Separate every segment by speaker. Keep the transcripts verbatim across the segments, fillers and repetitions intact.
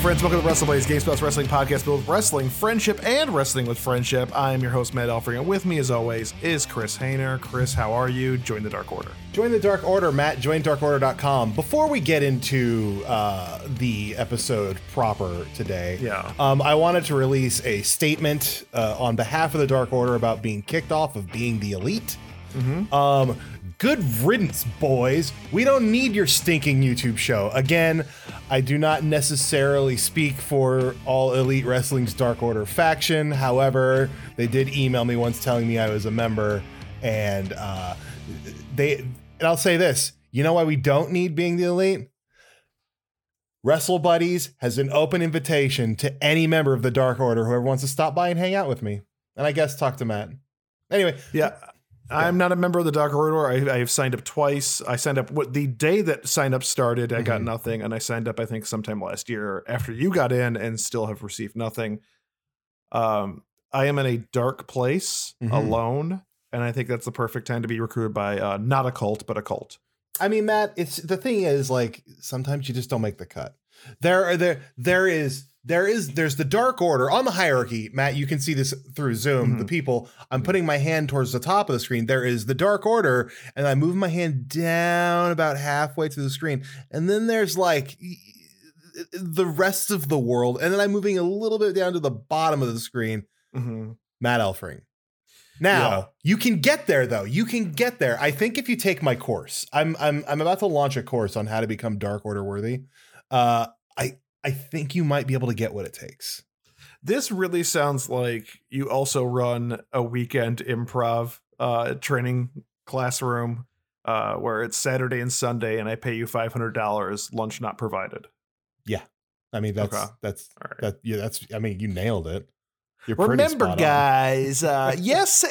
Speaker 1: friends. Welcome to Wrestle Blaze, Game Spouse Wrestling Podcast, built with wrestling, friendship, and wrestling with friendship. I am your host, Matt Elfring, and with me, as always, is Chris Hayner. Chris, how are you? Join the Dark Order.
Speaker 2: Join the Dark Order, Matt. Join dark order dot com. Before we get into uh, the episode proper today,
Speaker 1: yeah.
Speaker 2: um, I wanted to release a statement uh, on behalf of the Dark Order about being kicked off of Being the Elite.
Speaker 1: Mm-hmm.
Speaker 2: Um, good riddance, boys. We don't need your stinking YouTube show. Again, I do not necessarily speak for all Elite Wrestling's Dark Order faction. However, they did email me once telling me I was a member, and uh, they. And I'll say this: you know why we don't need Being the Elite? Wrestle Buddies has an open invitation to any member of the Dark Order, whoever wants to stop by and hang out with me, and I guess talk to Matt. Anyway,
Speaker 1: yeah. I'm not a member of the Dark Order. I, I have signed up twice. I signed up what the day that sign up started. I mm-hmm. got nothing, and I signed up I think sometime last year after you got in, and still have received nothing. Um, I am in a dark place mm-hmm. alone, and I think that's the perfect time to be recruited by uh, not a cult, but a cult.
Speaker 2: I mean, Matt, it's the thing is like sometimes you just don't make the cut. There are there there is. There is, there's the Dark Order on the hierarchy. Matt, you can see this through Zoom. Mm-hmm. The people, I'm putting my hand towards the top of the screen. There is the Dark Order, and I move my hand down about halfway to the screen. And then there's like the rest of the world. And then I'm moving a little bit down to the bottom of the screen.
Speaker 1: Mm-hmm.
Speaker 2: Matt Elfring. Now,
Speaker 1: yeah.
Speaker 2: you can get there, though. You can get there. I think if you take my course, I'm I'm I'm about to launch a course on how to become Dark Order worthy. Uh, I I think you might be able to get what it takes.
Speaker 1: This really sounds like you also run a weekend improv uh, training classroom uh, where it's Saturday and Sunday, and I pay you five hundred dollars, lunch not provided.
Speaker 2: Yeah. I mean, that's,
Speaker 1: okay.
Speaker 2: that's,
Speaker 1: right.
Speaker 2: that, yeah, that's, I mean, you nailed it. You're
Speaker 1: Remember, guys, uh, yes,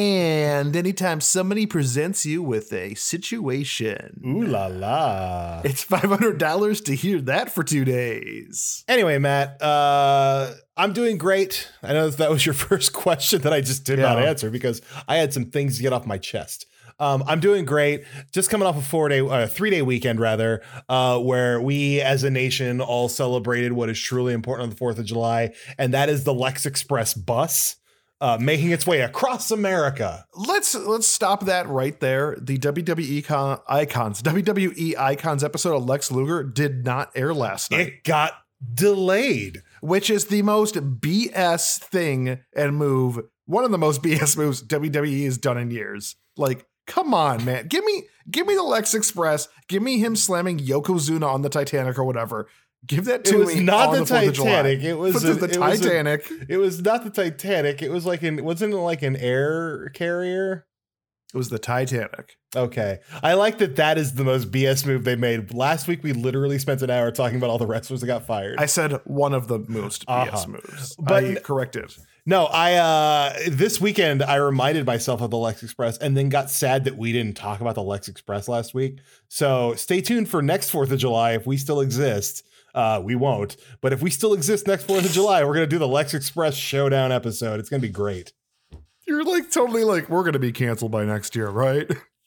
Speaker 1: and anytime somebody presents you with a situation,
Speaker 2: ooh la la,
Speaker 1: it's five hundred dollars to hear that for two days.
Speaker 2: Anyway, Matt, uh, I'm doing great. I know that was your first question that I just did yeah. not answer because I had some things to get off my chest. Um, I'm doing great. Just coming off a four day, uh, three day weekend rather, uh, where we as a nation all celebrated what is truly important on the fourth of July. And that is the Lex Express bus, uh, making its way across America.
Speaker 1: Let's, let's stop that right there. The W W E con- icons, W W E icons episode of Lex Luger did not air last night.
Speaker 2: It got delayed,
Speaker 1: which is the most B S thing and move. One of the most B S moves W W E has done in years. Like, come on, man. Give me give me the Lex Express. Give me him slamming Yokozuna on the Titanic or whatever. Give that to me.
Speaker 2: It was
Speaker 1: me
Speaker 2: not the,
Speaker 1: the
Speaker 2: Titanic. It was
Speaker 1: a, the
Speaker 2: it
Speaker 1: Titanic.
Speaker 2: Was a, it was not the Titanic. It was like an wasn't it like an air carrier?
Speaker 1: It was the Titanic.
Speaker 2: Okay. I like that that is the most B S move they made. Last week, we literally spent an hour talking about all the wrestlers that got fired.
Speaker 1: I said one of the most uh-huh. B S moves. But I corrected.
Speaker 2: No, I uh, this weekend I reminded myself of the Lex Express and then got sad that we didn't talk about the Lex Express last week. So stay tuned for next fourth of July if we still exist. Uh, we won't, but if we still exist next fourth of July, we're gonna do the Lex Express Showdown episode. It's gonna be great.
Speaker 1: You're like totally like we're gonna be canceled by next year, right?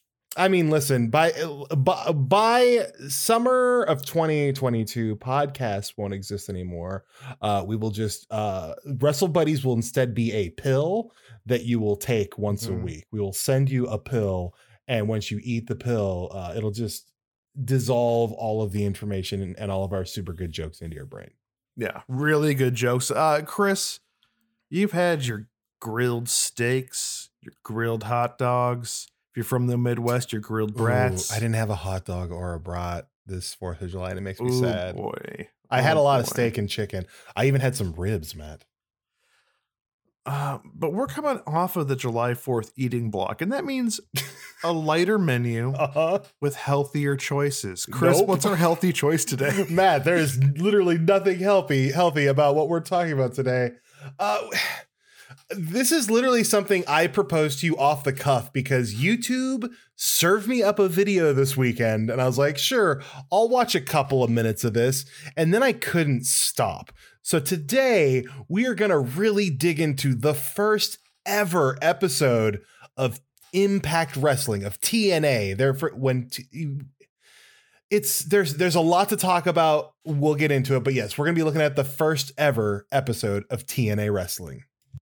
Speaker 2: I mean, listen, by, by by summer of twenty twenty-two, podcasts won't exist anymore. Uh, we will just uh, Wrestle Buddies will instead be a pill that you will take once mm-hmm. a week. We will send you a pill, and once you eat the pill, uh, it'll just dissolve all of the information and, and all of our super good jokes into your brain.
Speaker 1: Yeah, really good jokes. Uh, Chris, you've had your grilled steaks, your grilled hot dogs. If you're from the Midwest, your grilled brats.
Speaker 2: Ooh, I didn't have a hot dog or a brat this fourth of July, and it makes me
Speaker 1: Ooh,
Speaker 2: sad.
Speaker 1: Boy.
Speaker 2: I had
Speaker 1: oh,
Speaker 2: a lot
Speaker 1: boy.
Speaker 2: of steak and chicken. I even had some ribs, Matt.
Speaker 1: Uh, but we're coming off of the July fourth eating block, and that means a lighter menu uh-huh. with healthier choices. Chris, nope. What's our healthy choice today?
Speaker 2: Matt, there is literally nothing healthy, healthy about what we're talking about today. Uh, This is literally something I proposed to you off the cuff because YouTube served me up a video this weekend and I was like, sure, I'll watch a couple of minutes of this. And then I couldn't stop. So today we are going to really dig into the first ever episode of Impact Wrestling, of T N A. Therefore, when t- it's there's there's a lot to talk about. We'll get into it, but yes, we're gonna be looking at the first ever episode of T N A Wrestling.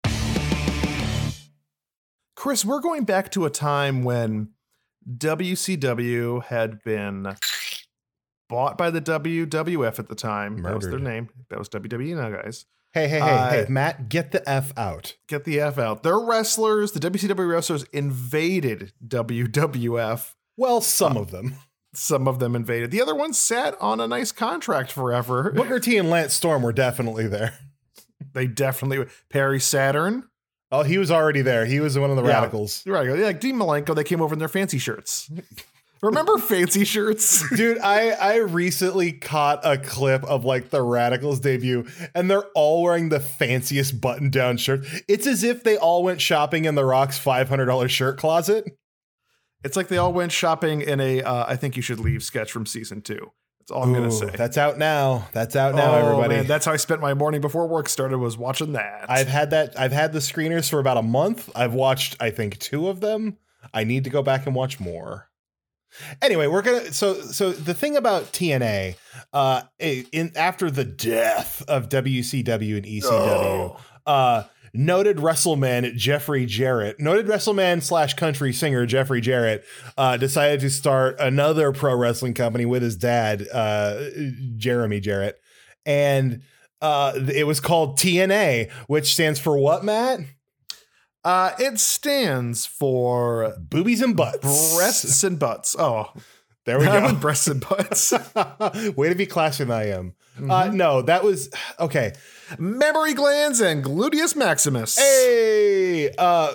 Speaker 1: Chris, we're going back to a time when W C W had been bought by the W W F at the time. Murdered. That was their name. That was W W E now, guys.
Speaker 2: Hey, hey, hey,
Speaker 1: uh,
Speaker 2: hey, Matt, get the F out.
Speaker 1: Get the F out. Their wrestlers, the W C W wrestlers, invaded W W F.
Speaker 2: Well, some
Speaker 1: uh,
Speaker 2: of them.
Speaker 1: Some of them invaded. The other ones sat on a nice contract forever.
Speaker 2: Booker T and Lance Storm were definitely there.
Speaker 1: They definitely. Perry Saturn.
Speaker 2: Oh, he was already there. He was one of the
Speaker 1: yeah,
Speaker 2: radicals.
Speaker 1: Right. Yeah, like Dean Malenko, they came over in their fancy shirts. Remember fancy shirts?
Speaker 2: Dude, I, I recently caught a clip of like the Radicals debut and they're all wearing the fanciest button down shirt. It's as if they all went shopping in The Rock's five hundred dollars shirt closet.
Speaker 1: It's like they all went shopping in a uh, I Think You Should Leave sketch from season two. That's all I'm going to say.
Speaker 2: That's out now. That's out now,
Speaker 1: oh,
Speaker 2: everybody.
Speaker 1: Man, that's how I spent my morning before work started, was watching that.
Speaker 2: I've had that. I've had the screeners for about a month. I've watched, I think, two of them. I need to go back and watch more. Anyway, we're gonna. So, so the thing about T N A, uh, in after the death of W C W and E C W, oh. uh, noted WrestleMan Jeffrey Jarrett, noted WrestleMan slash country singer Jeffrey Jarrett, uh, decided to start another pro wrestling company with his dad, uh, Jeremy Jarrett, and uh, it was called T N A, which stands for what, Matt?
Speaker 1: Uh, it stands for
Speaker 2: boobies and butts.
Speaker 1: Breasts and butts. Oh,
Speaker 2: there we go.
Speaker 1: Breasts and butts.
Speaker 2: Way to be classier than I am. Mm-hmm. Uh, no, that was okay.
Speaker 1: Mammary glands and gluteus maximus.
Speaker 2: Hey, uh,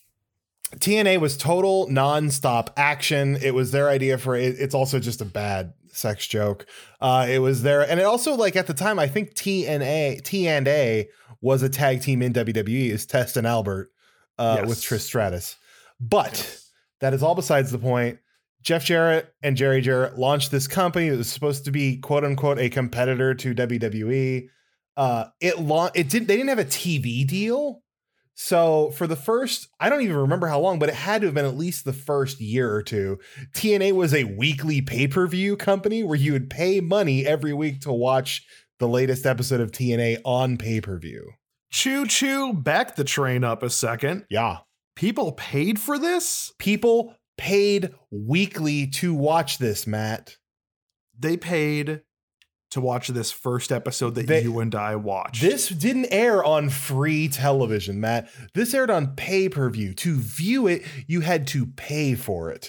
Speaker 2: T N A was total nonstop action. It was their idea for it. It's also just a bad sex joke. Uh, it was there. And it also, like, at the time, I think T N A, T and A was a tag team in W W E, is Test and Albert. Uh, yes. With Trish Stratus. But yes. That is all besides the point. Jeff Jarrett and Jerry Jarrett launched this company that was supposed to be, quote unquote, a competitor to W W E. Uh, it la- it did they didn't have a T V deal. So for the first, I don't even remember how long, but it had to have been at least the first year or two. T N A was a weekly pay-per-view company where you would pay money every week to watch the latest episode of T N A on pay-per-view.
Speaker 1: Choo choo, back the train up a second.
Speaker 2: Yeah.
Speaker 1: People paid for this?
Speaker 2: People paid weekly to watch this, Matt.
Speaker 1: They paid to watch this first episode that they, you and I watched.
Speaker 2: This didn't air on free television, Matt. This aired on pay-per-view. To view it, you had to pay for it.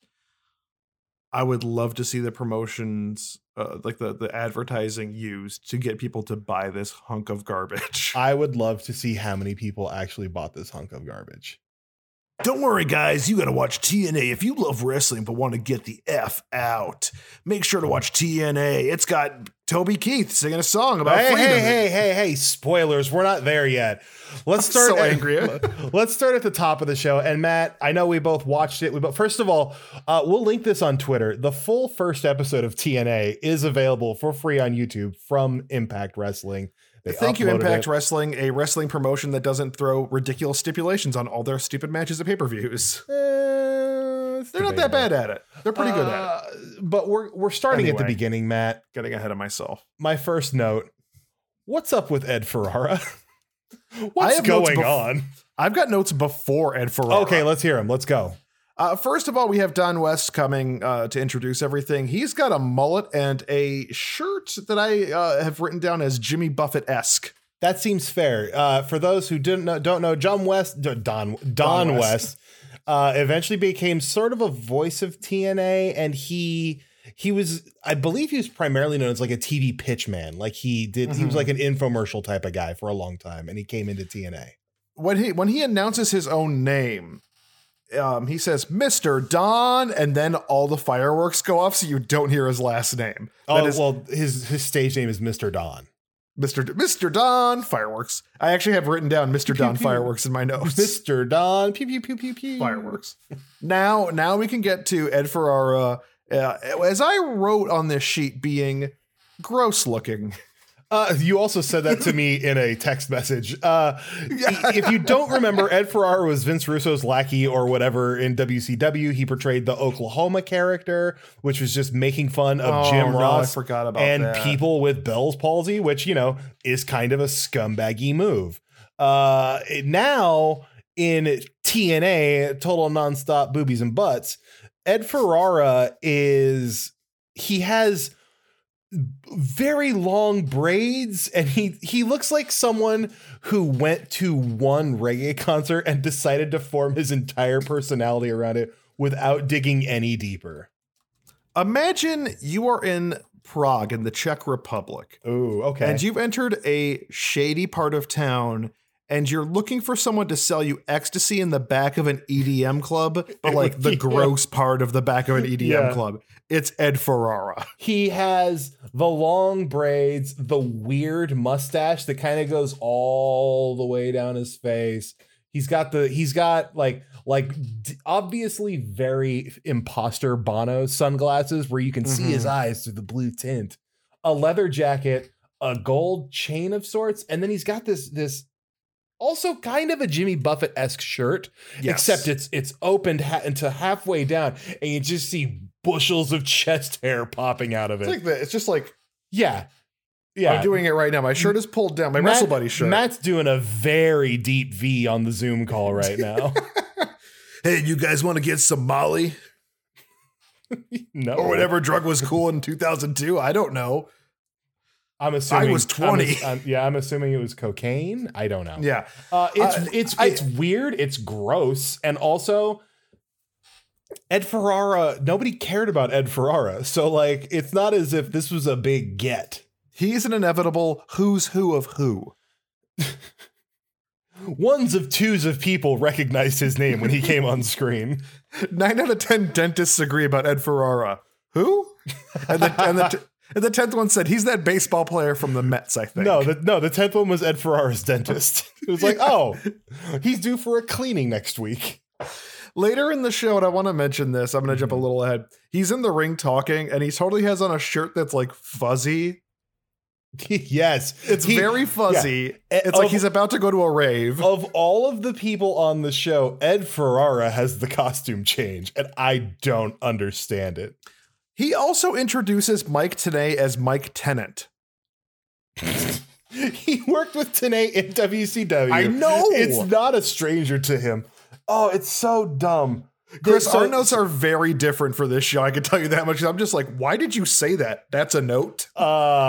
Speaker 1: I would love to see the promotions, uh, like the, the advertising used to get people to buy this hunk of garbage.
Speaker 2: I would love to see how many people actually bought this hunk of garbage.
Speaker 1: Don't worry, guys. You got to watch T N A if you love wrestling but want to get the F out. Make sure to watch T N A. It's got Toby Keith singing a song about
Speaker 2: hey,
Speaker 1: freedom.
Speaker 2: Hey, hey, hey, hey! Spoilers. We're not there yet. Let's start.
Speaker 1: I'm so
Speaker 2: at,
Speaker 1: angry.
Speaker 2: Let's start at the top of the show. And Matt, I know we both watched it. But first of all, uh, we'll link this on Twitter. The full first episode of T N A is available for free on YouTube from Impact Wrestling. They
Speaker 1: Thank you, Impact
Speaker 2: it.
Speaker 1: Wrestling, a wrestling promotion that doesn't throw ridiculous stipulations on all their stupid matches at pay-per-views.
Speaker 2: Uh,
Speaker 1: They're not that bad at it. They're pretty uh, good at it.
Speaker 2: But we're we're starting anyway, at the beginning, Matt.
Speaker 1: Getting ahead of myself.
Speaker 2: My first note, what's up with Ed Ferrara? What's going bef- on?
Speaker 1: I've got notes before Ed Ferrara.
Speaker 2: Okay, let's hear him. Let's go.
Speaker 1: Uh, first of all, we have Don West coming uh, to introduce everything. He's got a mullet and a shirt that I uh, have written down as Jimmy Buffett-esque.
Speaker 2: That seems fair. Uh, for those who didn't know, don't know, John West, Don Don, Don West, West uh, eventually became sort of a voice of T N A, and he he was, I believe, he was primarily known as like a T V pitch man. Like he did, mm-hmm. he was like an infomercial type of guy for a long time, and he came into T N A.
Speaker 1: When he when he announces his own name. Um, he says, Mister Don, and then all the fireworks go off so you don't hear his last name.
Speaker 2: That
Speaker 1: oh,
Speaker 2: is, well, his his stage name is Mister Don.
Speaker 1: Mister D- Mister Don Fireworks. I actually have written down Mister Pew, Don pew, Fireworks in my notes.
Speaker 2: Mister Don pew pew pew pew pew
Speaker 1: Fireworks. now, now we can get to Ed Ferrara, uh, as I wrote on this sheet, being gross looking.
Speaker 2: Uh, you also said that to me in a text message. Uh,
Speaker 1: Yeah.
Speaker 2: If you don't remember, Ed Ferrara was Vince Russo's lackey or whatever in W C W. He portrayed the Oklahoma character, which was just making fun of
Speaker 1: Oh,
Speaker 2: Jim
Speaker 1: no,
Speaker 2: Ross
Speaker 1: I forgot about
Speaker 2: and
Speaker 1: that.
Speaker 2: people with Bell's palsy, which, you know, is kind of a scumbaggy move. Uh, now in T N A, Total Nonstop Boobies and Butts, Ed Ferrara is, he has very long braids, and he he looks like someone who went to one reggae concert and decided to form his entire personality around it without digging any deeper.
Speaker 1: Imagine you are in Prague in the Czech Republic.
Speaker 2: Oh, okay.
Speaker 1: And you've entered a shady part of town, and you're looking for someone to sell you ecstasy in the back of an E D M club, but like the
Speaker 2: Yeah.
Speaker 1: gross part of the back of an E D M
Speaker 2: Yeah.
Speaker 1: club. It's Ed Ferrara.
Speaker 2: He has the long braids, the weird mustache that kind of goes all the way down his face. He's got the he's got like like d- obviously very imposter Bono sunglasses where you can see his eyes through the blue tint. A leather jacket, a gold chain of sorts, and then he's got this this also kind of a Jimmy Buffett-esque shirt,
Speaker 1: Yes.
Speaker 2: except it's it's opened ha- into halfway down, and you just see bushels of chest hair popping out of it.
Speaker 1: It's like the, it's just like
Speaker 2: yeah, yeah.
Speaker 1: I'm doing it right now. My shirt is pulled down. My
Speaker 2: Matt-
Speaker 1: Wrestle Buddy shirt.
Speaker 2: Matt's doing a very deep V on the Zoom call right now.
Speaker 1: Hey, you guys want to get some Molly
Speaker 2: No,
Speaker 1: or whatever drug was cool in two thousand two? I don't know.
Speaker 2: I'm assuming
Speaker 1: I was twenty.
Speaker 2: I'm, I'm- yeah, I'm assuming it was cocaine. I don't know.
Speaker 1: Yeah.
Speaker 2: Uh, it's
Speaker 1: Uh,
Speaker 2: it's
Speaker 1: I-
Speaker 2: it's weird. It's gross, and also Ed Ferrara. Nobody cared about Ed Ferrara, so like it's not as if this was a big get.
Speaker 1: He's an inevitable who's who of who.
Speaker 2: Ones of twos of people recognized his name when he came on screen.
Speaker 1: Nine out of ten dentists agree about Ed Ferrara. Who? And the, and the, t- and the tenth one said he's that baseball player from the Mets, I think.
Speaker 2: No, the, no, the tenth one was Ed Ferrara's dentist. It was like, oh, he's due for a cleaning next week.
Speaker 1: Later in the show, and I want to mention this, I'm going to jump a little ahead. He's in the ring talking, and he totally has on a shirt that's like fuzzy.
Speaker 2: Yes,
Speaker 1: It's
Speaker 2: He-
Speaker 1: very fuzzy.
Speaker 2: yeah.
Speaker 1: It's like
Speaker 2: Of-
Speaker 1: he's about to go to a rave.
Speaker 2: Of all of the people on the show, Ed Ferrara has the costume change, and I don't understand it.
Speaker 1: He also introduces Mike Tenay as Mike Tennant.
Speaker 2: He worked with Tenay in W C W.
Speaker 1: I know.
Speaker 2: It's not a stranger to him. Oh, it's so dumb.
Speaker 1: Chris,
Speaker 2: So-
Speaker 1: our notes are very different for this show. I can tell you that much. I'm just like, why did you say that? That's a note.
Speaker 2: Uh,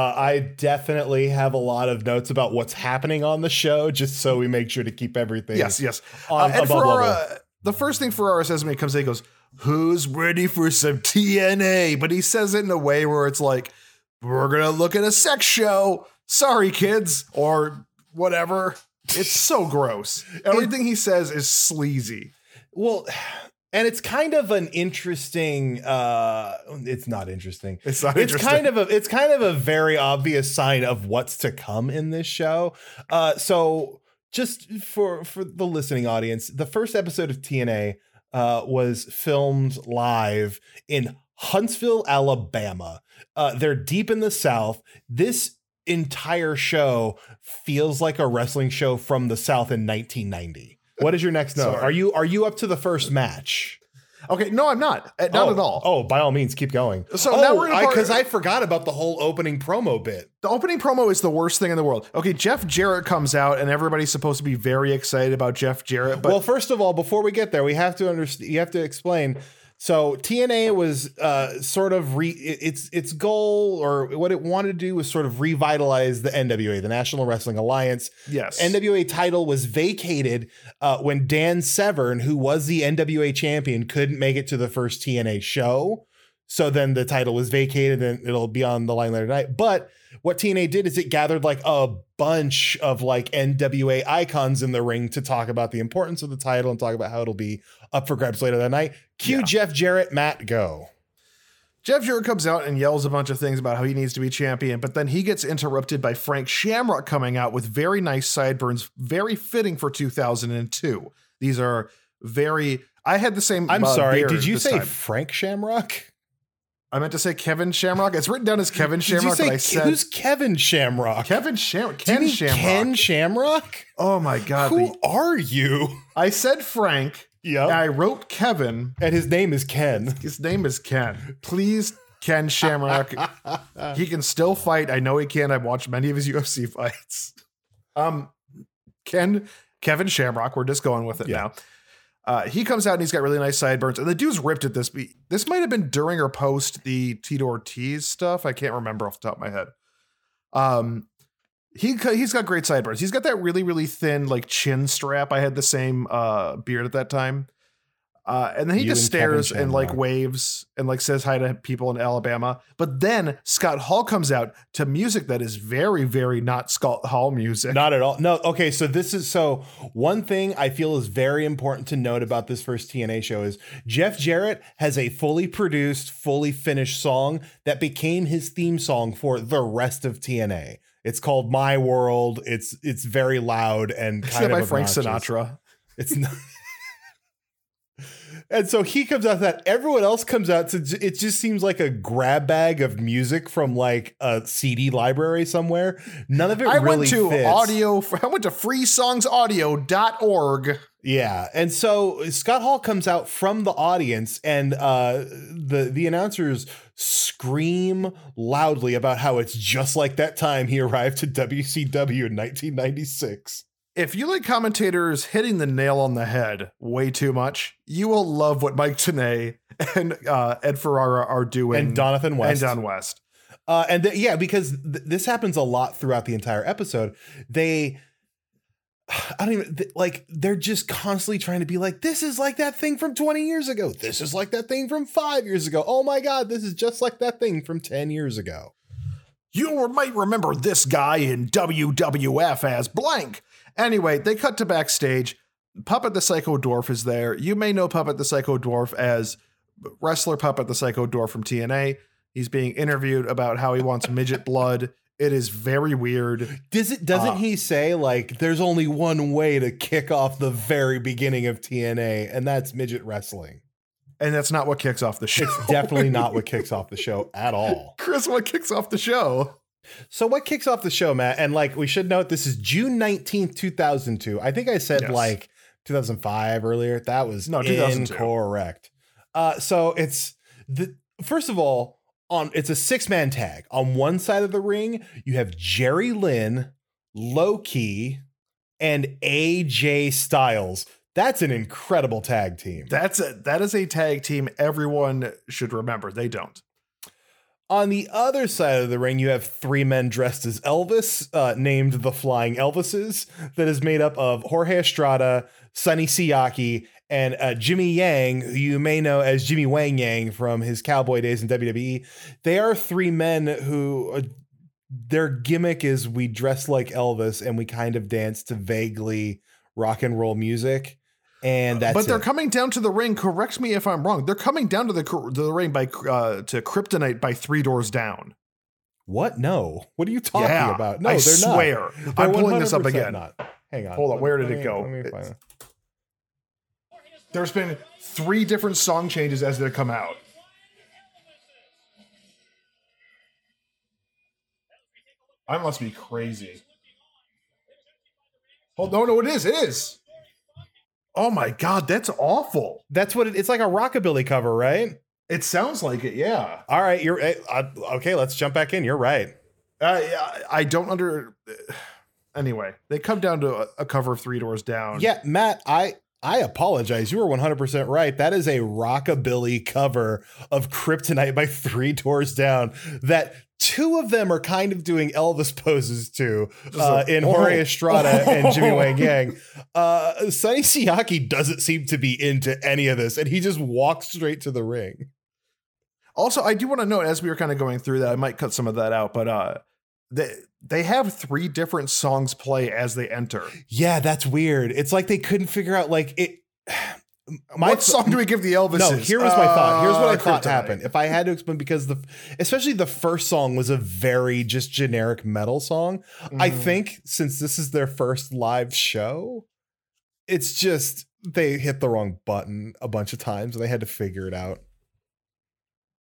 Speaker 2: I definitely have a lot of notes about what's happening on the show, just so we make sure to keep everything.
Speaker 1: Yes, yes.
Speaker 2: On
Speaker 1: Uh, Ed
Speaker 2: above
Speaker 1: Ferrara,
Speaker 2: level.
Speaker 1: the first thing Ferrara says when he comes in, he goes, "Who's ready for some T N A?" But he says it in a way where it's like, "We're going to look at a sex show. Sorry, kids," or whatever. It's so gross. Everything he says is sleazy.
Speaker 2: Well, and it's kind of an interesting. Uh, it's not interesting.
Speaker 1: It's not
Speaker 2: It's
Speaker 1: interesting.
Speaker 2: kind of a. It's kind of a very obvious sign of what's to come in this show. Uh, so just for for the listening audience, the first episode of T N A uh, was filmed live in Huntsville, Alabama. Uh, they're deep in the South. This entire show feels like a wrestling show from the South in nineteen ninety. What is your next note?
Speaker 1: Sorry.
Speaker 2: Are you are you up to the first match?
Speaker 1: Okay, no, I'm not. Uh, Not
Speaker 2: Oh,
Speaker 1: at all.
Speaker 2: Oh, by all means, keep going.
Speaker 1: So
Speaker 2: oh,
Speaker 1: now we're gonna part-
Speaker 2: because I, forgot about the whole opening promo bit.
Speaker 1: The opening promo is the worst thing in the world. Okay, Jeff Jarrett comes out, and everybody's supposed to be very excited about Jeff Jarrett. But
Speaker 2: Well, first of all, before we get there, we have to understand. You have to explain. So T N A was uh, sort of re its its goal, or what it wanted to do was sort of revitalize the N W A, the National Wrestling Alliance.
Speaker 1: yes,
Speaker 2: N W A title was vacated uh, when Dan Severn, who was the N W A champion, couldn't make it to the first T N A show. So then the title was vacated and it'll be on the line later tonight. But what T N A did is it gathered like a bunch of like N W A icons in the ring to talk about the importance of the title and talk about how it'll be up for grabs later that night. Cue
Speaker 1: Yeah.
Speaker 2: Jeff Jarrett, Matt, go.
Speaker 1: Jeff Jarrett comes out and yells a bunch of things about how he needs to be champion, but then he gets interrupted by Frank Shamrock coming out with very nice sideburns, very fitting for two thousand two. These are very. I had the same.
Speaker 2: I'm
Speaker 1: uh,
Speaker 2: sorry.
Speaker 1: beard
Speaker 2: Did you
Speaker 1: this
Speaker 2: say
Speaker 1: time.
Speaker 2: Frank Shamrock?
Speaker 1: I meant to say Kevin Shamrock. It's written down as Kevin Shamrock,
Speaker 2: Did you say,
Speaker 1: but I said
Speaker 2: who's Kevin Shamrock?
Speaker 1: Kevin Shamrock.
Speaker 2: Do you
Speaker 1: Ken
Speaker 2: mean
Speaker 1: Shamrock.
Speaker 2: Ken Shamrock?
Speaker 1: Oh my god.
Speaker 2: Who
Speaker 1: the-
Speaker 2: are you?
Speaker 1: I said Frank.
Speaker 2: Yeah.
Speaker 1: And I wrote Kevin.
Speaker 2: And his name is Ken.
Speaker 1: His name is Ken. Please, Ken Shamrock. He can still fight. I know he can. I've watched many of his U F C fights. Um, Ken, Kevin Shamrock. We're just going with it
Speaker 2: Yeah.
Speaker 1: now. Uh, he comes out and he's got really nice sideburns. And the dude's ripped at this. Be- This might have been during or post the Tito Ortiz stuff. I can't remember off the top of my head. Um, he he's got great sideburns. He's got that really really thin like chin strap. I had the same uh, beard at that time. Uh, and then he
Speaker 2: You
Speaker 1: just
Speaker 2: and Kevin
Speaker 1: stares and like
Speaker 2: Shamrock.
Speaker 1: waves and like says hi to people in Alabama. But then Scott Hall comes out to music that is very, very not Scott Hall music.
Speaker 2: Not at all. No. Okay. So this is so one thing I feel is very important to note about this first T N A show is Jeff Jarrett has a fully produced, fully finished song that became his theme song for the rest of T N A. It's called My World. It's it's very loud and
Speaker 1: It's
Speaker 2: kind of
Speaker 1: by Frank
Speaker 2: obnoxious.
Speaker 1: Sinatra.
Speaker 2: It's not. And so he comes out that everyone else comes out to it just seems like a grab bag of music from like a C D library somewhere. None of it
Speaker 1: I
Speaker 2: really
Speaker 1: went to
Speaker 2: fits.
Speaker 1: audio. I went to free songs audio dot org.
Speaker 2: Yeah. And so Scott Hall comes out from the audience and uh the the announcers scream loudly about how it's just like that time he arrived to W C W in nineteen ninety-six.
Speaker 1: If you like commentators hitting the nail on the head way too much, you will love what Mike Tenay and uh, Ed Ferrara are doing.
Speaker 2: And Donathan West.
Speaker 1: And Don West.
Speaker 2: Uh, and th- yeah, because th- this happens a lot throughout the entire episode. They, I don't even th- like, they're just constantly trying to be like, this is like that thing from twenty years ago. This is like that thing from five years ago. Oh my God, this is just like that thing from ten years ago.
Speaker 1: You might remember this guy in W W F as blank. Anyway, they cut to backstage. Puppet the Psycho Dwarf is there. You may know Puppet the Psycho Dwarf as wrestler Puppet the Psycho Dwarf from T N A. He's being interviewed about how he wants midget blood. It is very weird.
Speaker 2: Does it, doesn't
Speaker 1: Uh,
Speaker 2: he say like, there's only one way to kick off the very beginning of T N A, and that's midget wrestling?
Speaker 1: And that's not what kicks off the show.
Speaker 2: It's definitely not what kicks off the show at all.
Speaker 1: Chris, what kicks off the show?
Speaker 2: So what kicks off the show, Matt? And like we should note, this is June nineteenth, two thousand two. I think I said
Speaker 1: Yes.
Speaker 2: like two thousand five earlier. That was
Speaker 1: No, two thousand two.
Speaker 2: incorrect. Uh, so it's the first of all, on it's a six-man tag. On one side of the ring, you have Jerry Lynn, Low-Key, and A J Styles. That's an incredible tag team.
Speaker 1: That's a that is a tag team everyone should remember. They don't.
Speaker 2: On the other side of the ring, you have three men dressed as Elvis, uh, named the Flying Elvises, that is made up of Jorge Estrada, Sonny Siaki, and uh, Jimmy Yang, who you may know as Jimmy Wang Yang from his cowboy days in W W E. They are three men who uh, their gimmick is we dress like Elvis and we kind of dance to vaguely rock and roll music. And that's
Speaker 1: but they're
Speaker 2: it.
Speaker 1: coming down to the ring. Correct me if I'm wrong. They're coming down to the to the ring by uh, to Kryptonite by Three Doors Down.
Speaker 2: What? No. What are you talking
Speaker 1: Yeah,
Speaker 2: about? No,
Speaker 1: I
Speaker 2: they're
Speaker 1: swear.
Speaker 2: not.
Speaker 1: I'm
Speaker 2: They're
Speaker 1: pulling this up
Speaker 2: one hundred
Speaker 1: again.
Speaker 2: percent Not. Hang on.
Speaker 1: Hold on, where did
Speaker 2: Let
Speaker 1: it
Speaker 2: me-
Speaker 1: go?
Speaker 2: let me
Speaker 1: It's-
Speaker 2: find it.
Speaker 1: There's been three different song changes as they come out. I must be crazy. Oh no, no, it is. It is. Oh my God, that's awful.
Speaker 2: That's what it, it's like a rockabilly cover, right?
Speaker 1: It sounds like it. Yeah.
Speaker 2: All right, you're eh, uh, okay. Let's jump back in. You're right.
Speaker 1: Uh, yeah, I don't under. Anyway, they come down to a, a cover of Three Doors Down.
Speaker 2: Yeah, Matt, I I apologize. You were one hundred percent right. That is a rockabilly cover of Kryptonite by Three Doors Down that two of them are kind of doing Elvis poses to uh,
Speaker 1: like,
Speaker 2: in
Speaker 1: oh.
Speaker 2: Jorge Estrada and Jimmy Wang Yang. Uh, Sonny Siaki doesn't seem to be into any of this, and he just walks straight to the ring.
Speaker 1: Also, I do want to note as we were kind of going through that, I might cut some of that out, but uh, they they have three different songs play as they enter.
Speaker 2: Yeah, that's weird. It's like they couldn't figure out like it. My
Speaker 1: what song do we give the Elvises?
Speaker 2: No, here was my thought. Here's what I
Speaker 1: Uh,
Speaker 2: thought
Speaker 1: Kryptonite.
Speaker 2: happened. If I had to explain, because the, especially the first song was a very just generic metal song. I
Speaker 1: Mhm.
Speaker 2: think since this is their first live show, it's just they hit the wrong button a bunch of times and they had to figure it out.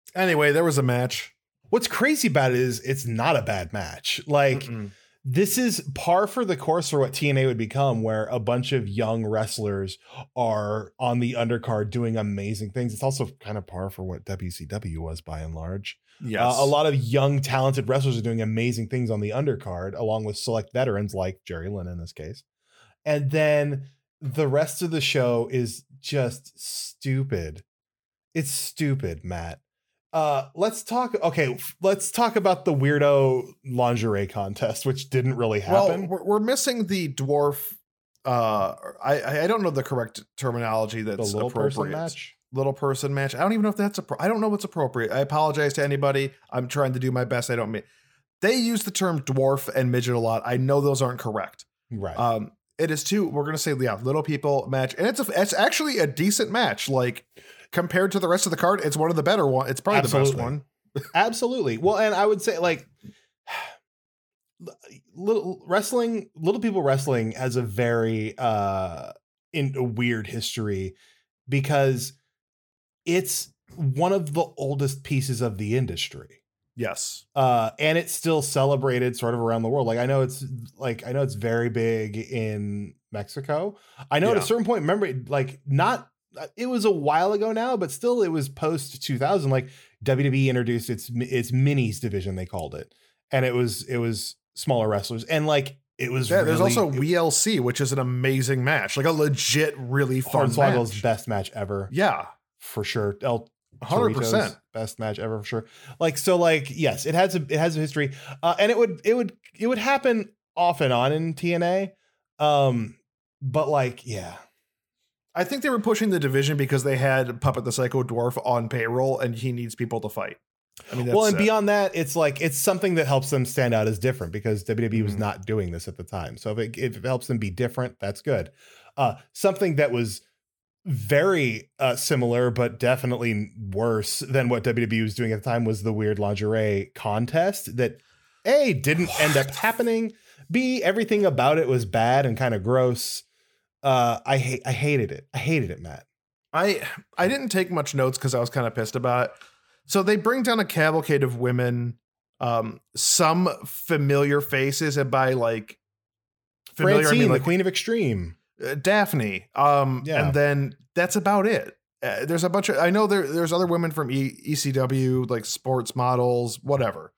Speaker 1: Anyway, there was a match.
Speaker 2: What's crazy about it is it's not a bad match. Like, Mm-mm. this is par for the course for what T N A would become, where a bunch of young wrestlers are on the undercard doing amazing things. It's also kind of par for what W C W was by and large.
Speaker 1: Yes.
Speaker 2: Uh, a lot of young, talented wrestlers are doing amazing things on the undercard, along with select veterans like Jerry Lynn in this case. And then the rest of the show is just stupid. It's stupid, Matt. Uh, let's talk. Okay, let's talk about the weirdo lingerie contest, which didn't really happen.
Speaker 1: Well, we're, we're missing the dwarf. Uh, I I don't know the correct terminology. That's
Speaker 2: the little
Speaker 1: appropriate.
Speaker 2: person match.
Speaker 1: Little person match. I don't even know if that's a. I don't know what's appropriate. I apologize to anybody. I'm trying to do my best. I don't mean. They use the term dwarf and midget a lot. I know those aren't correct.
Speaker 2: Right.
Speaker 1: Um. It is too. We're gonna say yeah, little people match, and it's a. It's actually a decent match. Like. Compared to the rest of the card, it's one of the better one. It's probably
Speaker 2: Absolutely.
Speaker 1: the best one.
Speaker 2: Absolutely. Well, and I would say like little wrestling, little people wrestling has a very uh in a weird history because it's one of the oldest pieces of the industry.
Speaker 1: Yes.
Speaker 2: Uh, and it's still celebrated sort of around the world. Like I know it's like I know it's very big in Mexico. I know yeah. at a certain point, remember, like not it was a while ago now, but still it was post two thousand. Like W W E introduced its its minis division, they called it, and it was it was smaller wrestlers, and like it was.
Speaker 1: Yeah,
Speaker 2: really,
Speaker 1: there's also W L C, which is an amazing match, like a legit, really fun
Speaker 2: Hornswoggle's
Speaker 1: match.
Speaker 2: best match ever.
Speaker 1: Yeah,
Speaker 2: for sure. El
Speaker 1: one hundred percent
Speaker 2: best match ever for sure. Like so, like yes, it has a it has a history, uh, and it would it would it would happen off and on in T N A, um, but like yeah.
Speaker 1: I think they were pushing the division because they had Puppet the Psycho Dwarf on payroll and he needs people to fight. I mean, that's
Speaker 2: well, and
Speaker 1: it.
Speaker 2: beyond that, it's like it's something that helps them stand out as different because W W E was
Speaker 1: mm-hmm.
Speaker 2: not doing this at the time. So if it, if it helps them be different, that's good. Uh, something that was very uh, similar, but definitely worse than what W W E was doing at the time was the weird lingerie contest that A, didn't what? end up happening. B, everything about it was bad and kind of gross. Uh, I hate, I hated it. I hated it, Matt.
Speaker 1: I, I didn't take much notes because I was kind of pissed about it. So they bring down a cavalcade of women, um, some familiar faces, and by like
Speaker 2: familiar, Francine, I mean like the Queen of Extreme,
Speaker 1: uh, Daphne. Um,
Speaker 2: yeah.
Speaker 1: and then that's about it. Uh, there's a bunch of, I know there, there's other women from e- ECW, like sports models, whatever.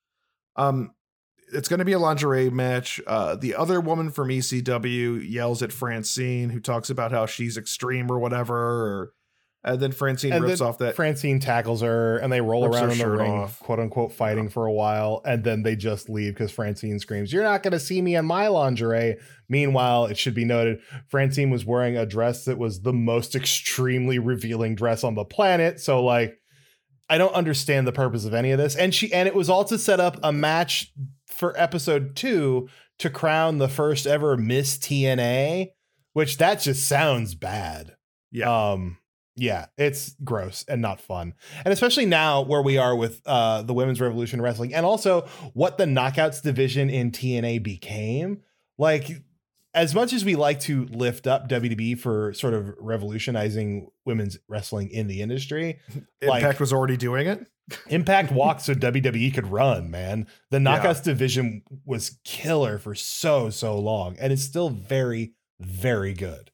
Speaker 1: Um, It's going to be a lingerie match. Uh, the other woman from E C W yells at Francine, who talks about how she's extreme or whatever. Or, and then Francine
Speaker 2: and
Speaker 1: rips
Speaker 2: then
Speaker 1: off that.
Speaker 2: Francine tackles her and they roll around in the ring,
Speaker 1: off.
Speaker 2: quote unquote, fighting for a while. And then they just leave because Francine screams, "You're not going to see me in my lingerie." Meanwhile, it should be noted, Francine was wearing a dress that was the most extremely revealing dress on the planet. So like, I don't understand the purpose of any of this. And she, and it was all to set up a match for episode two to crown the first ever Miss T N A, which that just sounds bad.
Speaker 1: Yeah.
Speaker 2: Um, yeah, it's gross and not fun. And especially now where we are with uh, the Women's Revolution Wrestling and also what the Knockouts division in T N A became. Like, as much as we like to lift up W W E for sort of revolutionizing women's wrestling in the industry,
Speaker 1: Impact
Speaker 2: like,
Speaker 1: was already doing it.
Speaker 2: Impact walked so W W E could run, man. The Knockouts yeah. division was killer for so, so long. And it's still very, very good.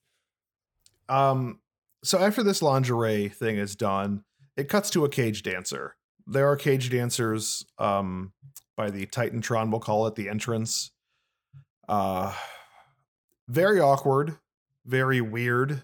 Speaker 1: Um, so after this lingerie thing is done, it cuts to a cage dancer. There are cage dancers um, by the Titantron, we'll call it, the entrance. Uh, very awkward, very weird.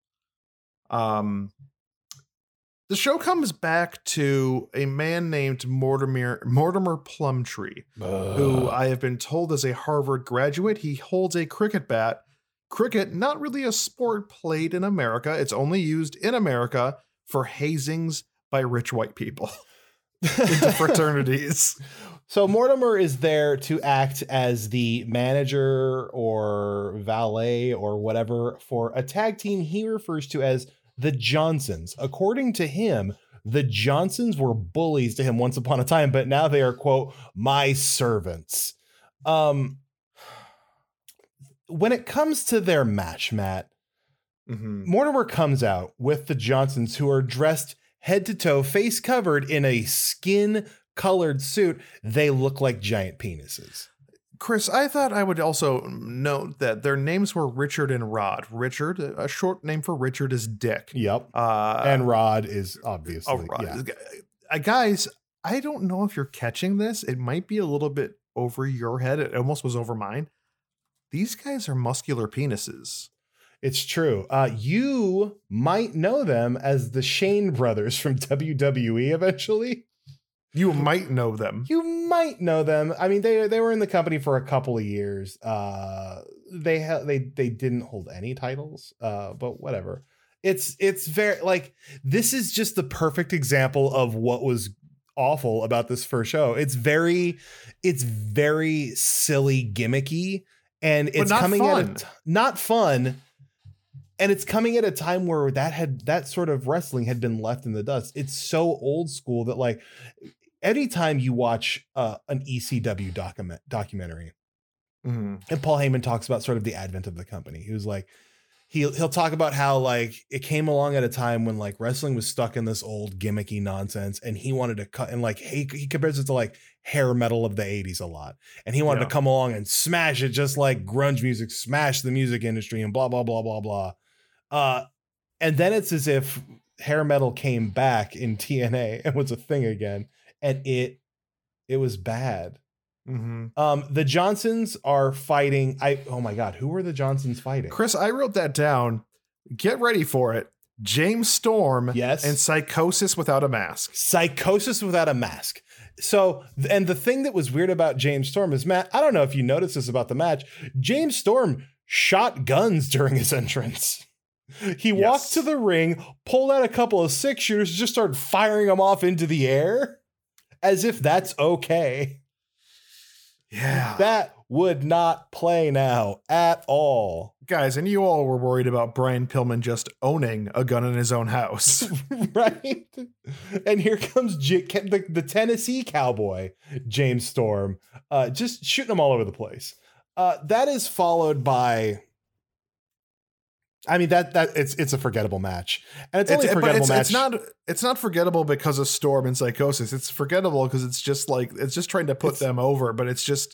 Speaker 1: Um, the show comes back to a man named Mortimer Mortimer Plumtree, uh. who I have been told is a Harvard graduate. He holds a cricket bat. Cricket, not really a sport played in America. It's only used in America for hazings by rich white people into fraternities.
Speaker 2: So Mortimer is there to act as the manager or valet or whatever for a tag team he refers to as the Johnsons. According to him, the Johnsons were bullies to him once upon a time, but now they are, quote, my servants. Um, when it comes to their match, Matt, mm-hmm. Mortimer comes out with the Johnsons, who are dressed head to toe, face covered in a skin colored suit. They look like giant penises.
Speaker 1: Chris, I thought I would also note that their names were Richard and Rod. Richard, a short name for Richard is Dick.
Speaker 2: Yep.
Speaker 1: Uh,
Speaker 2: and Rod is obviously.
Speaker 1: Oh, Rod.
Speaker 2: Yeah.
Speaker 1: Uh, guys, I don't know if you're catching this. It might be a little bit over your head. It almost was over mine. These guys are muscular penises.
Speaker 2: It's true. Uh, you might know them as the Shane brothers from W W E eventually.
Speaker 1: You might know them.
Speaker 2: You might know them. I mean, they they were in the company for a couple of years. Uh, they ha- they they didn't hold any titles, uh, but whatever. It's it's very like this is just the perfect example of what was awful about this first show. It's very it's very silly, gimmicky, and it's coming
Speaker 1: fun.
Speaker 2: at a t- not fun. And it's coming at a time where that had that sort of wrestling had been left in the dust. It's so old school that like anytime you watch uh, an E C W document documentary,
Speaker 1: mm-hmm.
Speaker 2: and Paul Heyman talks about sort of the advent of the company, he was like, he'll he'll talk about how like it came along at a time when like wrestling was stuck in this old gimmicky nonsense, and he wanted to cut and like he he compares it to like hair metal of the eighties a lot, and he wanted
Speaker 1: yeah.
Speaker 2: to come along and smash it just like grunge music, smash the music industry, and blah blah blah blah blah. Uh, and then it's as if hair metal came back in T N A and was a thing again, and it it was bad.
Speaker 1: Mm-hmm.
Speaker 2: Um, the Johnsons are fighting. I oh my god, who were the Johnsons fighting?
Speaker 1: Chris, I wrote that down. Get ready for it. James Storm,
Speaker 2: yes,
Speaker 1: and Psychosis Without a Mask.
Speaker 2: Psychosis Without a Mask. So, and the thing that was weird about James Storm is, Matt, I don't know if you noticed this about the match. James Storm shot guns during his entrance. He
Speaker 1: yes.
Speaker 2: walked to the ring, pulled out a couple of six shooters, just started firing them off into the air as if that's okay.
Speaker 1: Yeah.
Speaker 2: That would not play now at all.
Speaker 1: Guys, and you all were worried about Brian Pillman just owning a gun in his own house.
Speaker 2: Right? And here comes J- the, the Tennessee cowboy, James Storm, uh, just shooting them all over the place. Uh, that is followed by... I mean that that it's it's a forgettable match, and it's only
Speaker 1: it's,
Speaker 2: a forgettable
Speaker 1: it's,
Speaker 2: match.
Speaker 1: It's not it's not forgettable because of Storm and Psychosis. It's forgettable because it's just like it's just trying to put it's, them over. But it's just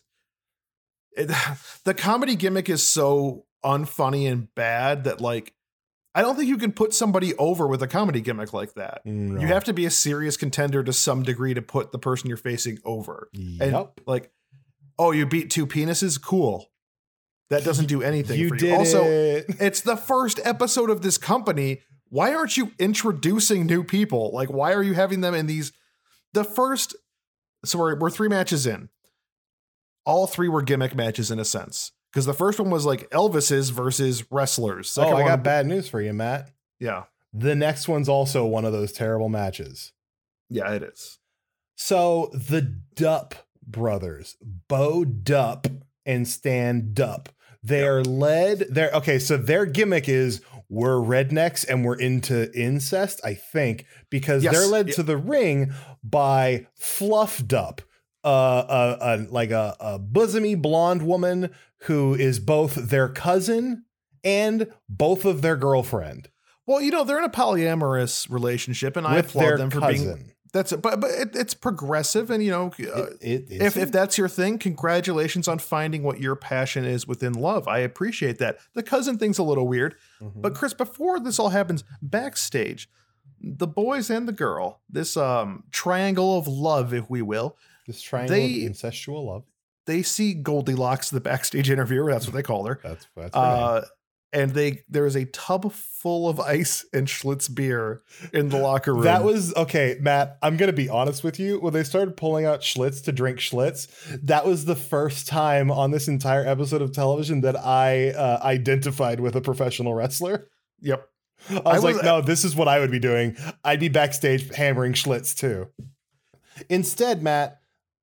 Speaker 1: it, the comedy gimmick is so unfunny and bad that like I don't think you can put somebody over with a comedy gimmick like that.
Speaker 2: No.
Speaker 1: You have to be a serious contender to some degree to put the person you're facing over.
Speaker 2: Yep.
Speaker 1: And like, oh, you beat two penises, cool. That doesn't do anything
Speaker 2: you
Speaker 1: for you.
Speaker 2: Did
Speaker 1: Also,
Speaker 2: it.
Speaker 1: It's the first episode of this company. Why aren't you introducing new people? Like, why are you having them in these? The first, so we're, we're three matches in. All three were gimmick matches in a sense. Because the first one was like Elvis's versus wrestlers. Second
Speaker 2: oh, I
Speaker 1: one,
Speaker 2: got bad news for you, Matt.
Speaker 1: Yeah.
Speaker 2: The next one's also one of those terrible matches.
Speaker 1: Yeah, it is.
Speaker 2: So the Dupp brothers, Bo Dupp and Stan Dupp, they're yep. led. They're okay. So their gimmick is we're rednecks and we're into incest, I think, because yes. they're led yep. to the ring by Fluff Dupp, uh, uh, uh, like a, a bosomy blonde woman who is both their cousin and both of their girlfriend.
Speaker 1: Well, you know, they're in a polyamorous relationship, and I applaud them for
Speaker 2: cousin.
Speaker 1: being. That's it, but but it, it's progressive, and you know, uh,
Speaker 2: it, it
Speaker 1: if if that's your thing, congratulations on finding what your passion is within love. I appreciate that. The cousin thing's a little weird, mm-hmm. but Chris, before this all happens, backstage, the boys and the girl, this um triangle of love, if we will,
Speaker 2: this triangle they, of incestual love.
Speaker 1: They see Goldilocks, the backstage interviewer. That's what they call her.
Speaker 2: That's that's
Speaker 1: uh, and they there is a tub full of ice and Schlitz beer in the locker room.
Speaker 2: That was okay, Matt. I'm gonna be honest with you. When they started pulling out Schlitz to drink Schlitz, that was the first time on this entire episode of television that I uh, identified with a professional wrestler.
Speaker 1: Yep.
Speaker 2: I was, I was like, no, this is what I would be doing. I'd be backstage hammering Schlitz too. Instead, Matt,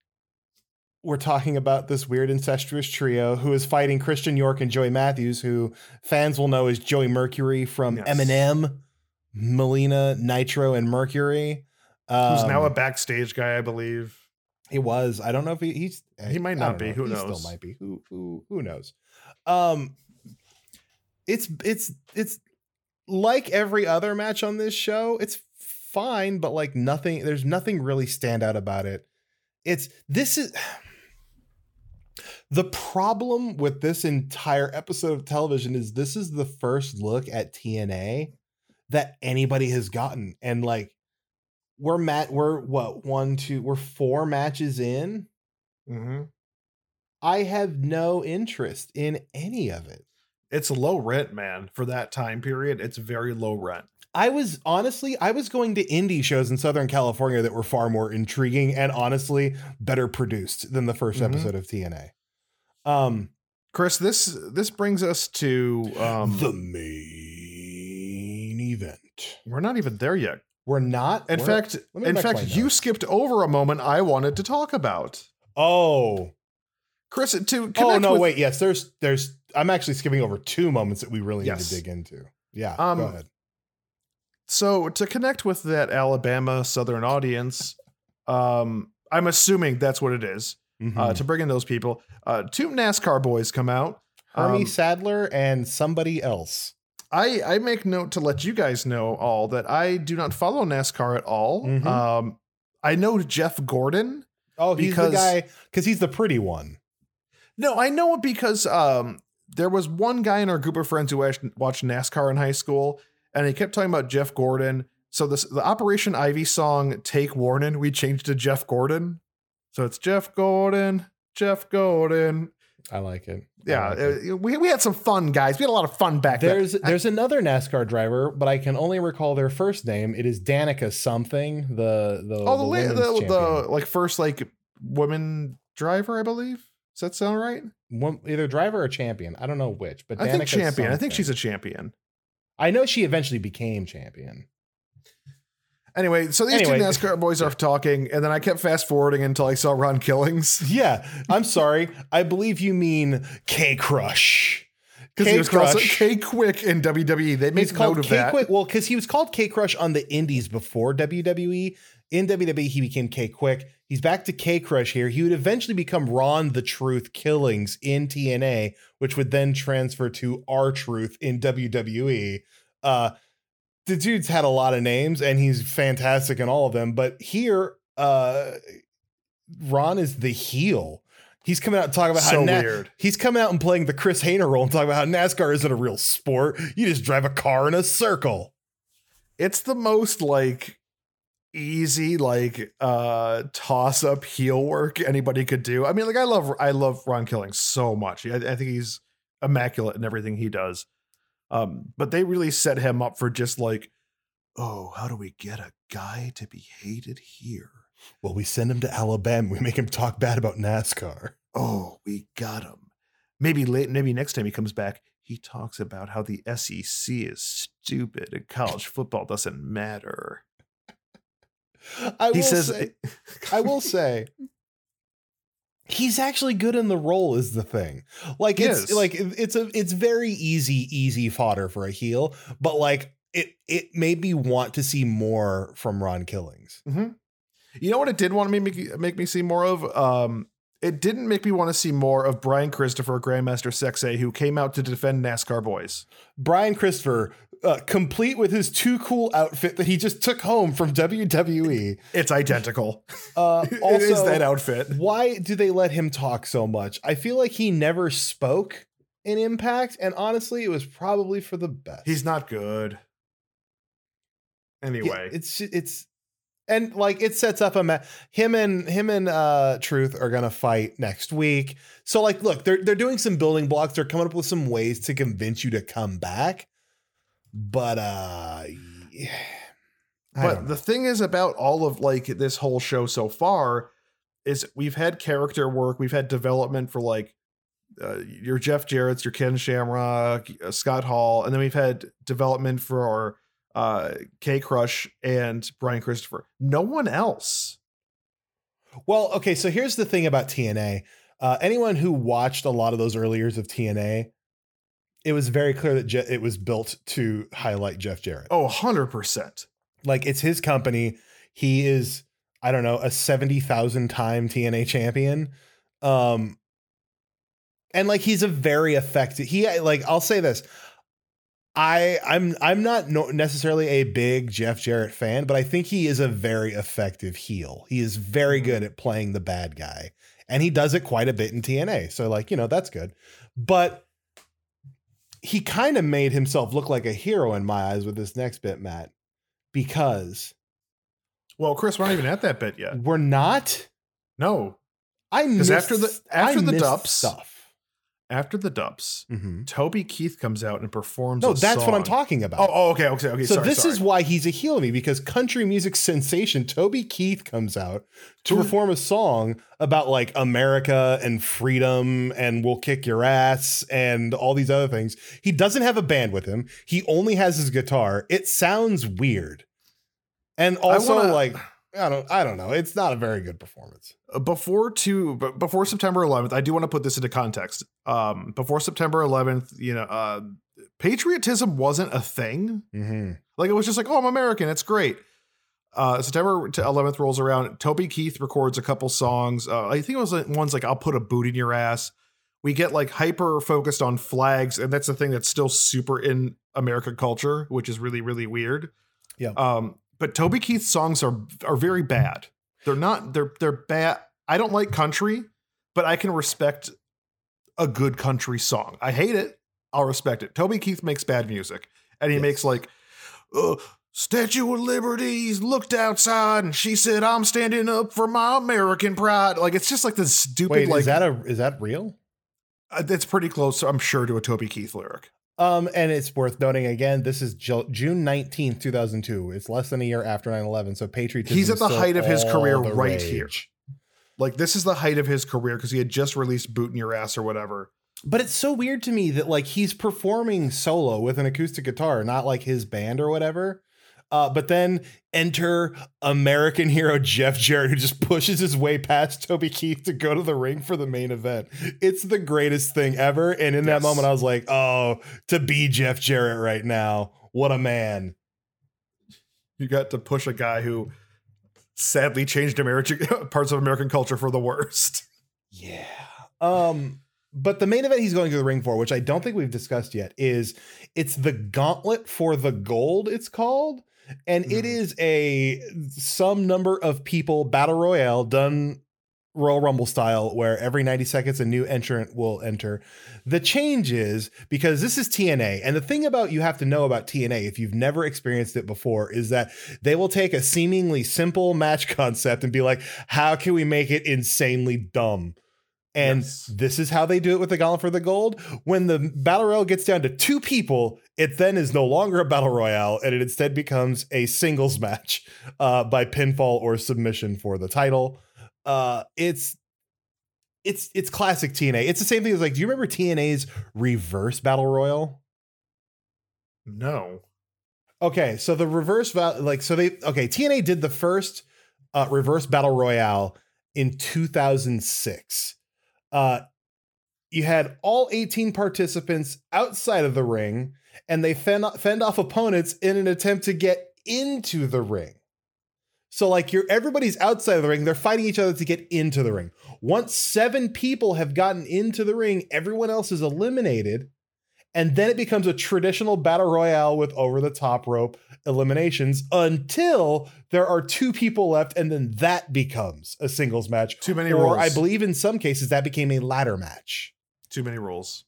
Speaker 2: we're talking about this weird incestuous trio who is fighting Christian York and Joey Matthews, who fans will know as Joey Mercury from yes. Eminem, Melina, Nitro, and Mercury.
Speaker 1: Um, Who's now a backstage guy, I believe.
Speaker 2: He was. I don't know if he, he's...
Speaker 1: He might not be.
Speaker 2: Know.
Speaker 1: Who
Speaker 2: he
Speaker 1: knows?
Speaker 2: Still might be. Who, who, who knows? Um, it's, it's, it's like every other match on this show. It's fine, but like nothing, there's nothing really stand out about it. It's this is the problem with this entire episode of television is this is the first look at T N A that anybody has gotten. And like, we're mat, we're what, one, two, we're four matches in.
Speaker 1: Mm-hmm.
Speaker 2: I have no interest in any of it.
Speaker 1: It's low rent, man. For that time period, it's very low rent.
Speaker 2: I was honestly, I was going to indie shows in Southern California that were far more intriguing and honestly better produced than the first
Speaker 1: Mm-hmm.
Speaker 2: episode of T N A. Um,
Speaker 1: Chris, this this brings us to um,
Speaker 2: the main event.
Speaker 1: We're not even there yet.
Speaker 2: We're not.
Speaker 1: In
Speaker 2: we're,
Speaker 1: fact, in fact, you skipped over a moment I wanted to talk about.
Speaker 2: Oh,
Speaker 1: Chris, to connect
Speaker 2: oh no,
Speaker 1: with,
Speaker 2: wait, yes, there's, there's. I'm actually skipping over two moments that we really
Speaker 1: Yes.
Speaker 2: need to dig into. Yeah,
Speaker 1: Um,
Speaker 2: go ahead.
Speaker 1: So to connect with that Alabama Southern audience, um, I'm assuming that's what it is.
Speaker 2: Mhm.
Speaker 1: Uh, to bring in those people, uh, two NASCAR boys come out.
Speaker 2: Hermie
Speaker 1: Um,
Speaker 2: Sadler and somebody else.
Speaker 1: I, I make note to let you guys know all that I do not follow NASCAR at all.
Speaker 2: Mhm.
Speaker 1: Um, I know Jeff Gordon.
Speaker 2: Oh, he's
Speaker 1: because-
Speaker 2: the guy because he's the pretty one.
Speaker 1: No, I know it because um, there was one guy in our group of friends who watched, watched NASCAR in high school, and he kept talking about Jeff Gordon. So this the Operation Ivy song "Take Warning" we changed to Jeff Gordon. So it's Jeff Gordon, Jeff Gordon.
Speaker 2: I like it. I
Speaker 1: Yeah,
Speaker 2: like it.
Speaker 1: uh, we we had some fun, guys. We had a lot of fun back
Speaker 2: There's
Speaker 1: then.
Speaker 2: there's another NASCAR driver, but I can only recall their first name. It is Danica something. The the
Speaker 1: Oh, the
Speaker 2: the,
Speaker 1: la-
Speaker 2: women's
Speaker 1: the,
Speaker 2: champion.
Speaker 1: the like first like woman driver, I believe. Does that sound right?
Speaker 2: One, either driver or champion. I don't know which, but
Speaker 1: I think
Speaker 2: Danica
Speaker 1: champion. I think
Speaker 2: something.
Speaker 1: she's a champion.
Speaker 2: I know she eventually became champion.
Speaker 1: Anyway, so these
Speaker 2: Anyway.
Speaker 1: two NASCAR boys are talking, and then I kept fast forwarding until I saw Ron Killings.
Speaker 2: Yeah, I'm sorry. I believe you mean K Crush.
Speaker 1: Because he was called
Speaker 2: K-Crush.
Speaker 1: K Quick in W W E. They made
Speaker 2: He's
Speaker 1: note
Speaker 2: called
Speaker 1: of
Speaker 2: K
Speaker 1: that.
Speaker 2: Quick. Well, because he was called K Crush on the Indies before W W E. In W W E, he became K Quick. He's back to K Crush here. He would eventually become Ron the Truth Killings in T N A, which would then transfer to R Truth in W W E. Uh, the dude's had a lot of names, and he's fantastic in all of them. But here, uh, Ron is the heel. He's coming out and talking about
Speaker 1: So
Speaker 2: how Na-
Speaker 1: weird.
Speaker 2: he's coming out and playing the Chris Hayner role and talking about how NASCAR isn't a real sport. You just drive a car in a circle.
Speaker 1: It's the most like easy like uh toss up heel work anybody could do. I mean, like I love I love Ron Killings so much. I, I think he's immaculate in everything he does. Um, but they really set him up for just like, oh, how do we get a guy to be hated here?
Speaker 2: Well, we send him to Alabama. We make him talk bad about NASCAR.
Speaker 1: Oh, we got him. Maybe late, maybe next time he comes back, he talks about how the S E C is stupid and college football doesn't matter.
Speaker 2: I will
Speaker 1: He says,
Speaker 2: say, I will say, he's actually good in the role. Is the thing. Like
Speaker 1: He
Speaker 2: it's
Speaker 1: is.
Speaker 2: like it's a it's very easy easy fodder for a heel, but like it it made me want to see more from Ron Killings.
Speaker 1: Mm-hmm. You know what it did want to make me make me see more of? Um, it didn't make me want to see more of Brian Christopher, Grandmaster Sexay, who came out to defend NASCAR boys.
Speaker 2: Brian Christopher, uh, complete with his too cool outfit that he just took home from W W E.
Speaker 1: It's identical.
Speaker 2: Uh,
Speaker 1: it
Speaker 2: also,
Speaker 1: is that outfit.
Speaker 2: why do they let him talk so much? I feel like he never spoke in Impact, and honestly, it was probably for the best.
Speaker 1: He's not good. Anyway,
Speaker 2: Yeah, it's it's and like it sets up a ma- him and him and uh Truth are gonna fight next week. So like, look, they're they're doing some building blocks. They're coming up with some ways to convince you to come back. But uh, yeah, I don't
Speaker 1: but
Speaker 2: know.
Speaker 1: the thing is about all of like this whole show so far is we've had character work, we've had development for like uh, your Jeff Jarrett's, your Ken Shamrock, uh, Scott Hall, and then we've had development for our uh, K Crush and Brian Christopher. No one else.
Speaker 2: Well, okay, so here's the thing about T N A. Uh, anyone who watched a lot of those early years of T N A, it was very clear that Je- it was built to highlight Jeff Jarrett.
Speaker 1: Oh, one hundred percent.
Speaker 2: Like, it's his company. He is, I don't know, a seventy thousand time T N A champion. Um, and like, he's a very effective, he, like, I'll say this. I I'm I'm not no, necessarily a big Jeff Jarrett fan, but I think he is a very effective heel. He is very good at playing the bad guy, and he does it quite a bit in T N A. So like, you know, that's good. But he kind of made himself look like a hero in my eyes with this next bit, Matt, because
Speaker 1: well, Chris, we're not even at that bit yet.
Speaker 2: We're not.
Speaker 1: No,
Speaker 2: I missed
Speaker 1: after the after
Speaker 2: I
Speaker 1: the
Speaker 2: missed
Speaker 1: dubs
Speaker 2: stuff.
Speaker 1: After the dubs,
Speaker 2: Mm-hmm.
Speaker 1: Toby Keith comes out and performs.
Speaker 2: No,
Speaker 1: a
Speaker 2: that's
Speaker 1: song.
Speaker 2: what I'm talking about.
Speaker 1: Oh, oh okay, okay, okay.
Speaker 2: So
Speaker 1: sorry,
Speaker 2: this
Speaker 1: sorry.
Speaker 2: is why he's a heel to me, because country music sensation Toby Keith comes out to perform a song about like America and freedom and we'll kick your ass and all these other things. He doesn't have a band with him. He only has his guitar. It sounds weird. And also
Speaker 1: wanna,
Speaker 2: like I don't I don't know. It's not a very good performance.
Speaker 1: Before to before September eleventh, I do want to put this into context. Um, before September eleventh, you know, uh, patriotism wasn't a thing.
Speaker 2: Mm-hmm.
Speaker 1: Like it was just like, oh, I'm American. It's great. Uh, September eleventh rolls around. Toby Keith records a couple songs. Uh, I think it was like ones like "I'll Put a Boot in Your Ass." We get like hyper focused on flags, and that's the thing that's still super in American culture, which is really really weird.
Speaker 2: Yeah.
Speaker 1: Um, but Toby Keith's songs are are very bad. They're not, they're, they're bad. I don't like country, but I can respect a good country song. I hate it. I'll respect it. Toby Keith makes bad music, and he yes. makes like, uh, Statue of Liberty's looked outside and she said, I'm standing up for my American pride. Like, it's just like this stupid,
Speaker 2: Wait,
Speaker 1: like,
Speaker 2: is that a, is that real?
Speaker 1: Uh, it's pretty close, I'm sure, to a Toby Keith lyric.
Speaker 2: Um, and it's worth noting again, this is June nineteenth, two thousand two. It's less than a year after nine eleven. So patriotism.
Speaker 1: He's at the height of his career right
Speaker 2: rage.
Speaker 1: here. Like, this is the height of his career because he had just released Boot in Your Ass or whatever.
Speaker 2: But it's so weird to me that like he's performing solo with an acoustic guitar, not like his band or whatever. Uh, but then enter American hero Jeff Jarrett, who just pushes his way past Toby Keith to go to the ring for the main event. It's the greatest thing ever. And in yes. that moment, I was like, oh, to be Jeff Jarrett right now. What a man.
Speaker 1: You got to push a guy who sadly changed American parts of American culture for the worst.
Speaker 2: Yeah. Um, but the main event he's going to the ring for, which I don't think we've discussed yet, is it's the Gauntlet for the Gold, it's called. And mm. it is a some number of people battle royale done Royal Rumble style, where every ninety seconds a new entrant will enter. The change is, because this is T N A, and the thing about you have to know about T N A if you've never experienced it before is that they will take a seemingly simple match concept and be like, how can we make it insanely dumb? And yes. this is how they do it with the Gauntlet for the Gold. When the battle royale gets down to two people, it then is no longer a battle royale, and it instead becomes a singles match uh, by pinfall or submission for the title. Uh, it's it's it's classic T N A. It's the same thing as like, do you remember T N A's reverse battle royal?
Speaker 1: No.
Speaker 2: Okay, so the reverse val- like so they okay T N A did the first uh, reverse battle royale in two thousand six. Uh, you had all eighteen participants outside of the ring, and they fend, fend off opponents in an attempt to get into the ring. So like you're everybody's outside of the ring. They're fighting each other to get into the ring. Once seven people have gotten into the ring, everyone else is eliminated. And then it becomes a traditional battle royale with over the top rope eliminations until there are two people left. And then that becomes a singles match.
Speaker 1: Too many
Speaker 2: or
Speaker 1: rules.
Speaker 2: I believe in some cases that became a ladder match.
Speaker 1: Too many rules.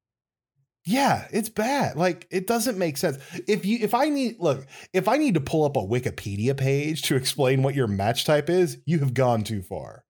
Speaker 2: Yeah, it's bad. Like, it doesn't make sense. If you, if I need, look, if I need to pull up a Wikipedia page to explain what your match type is, you have gone too far.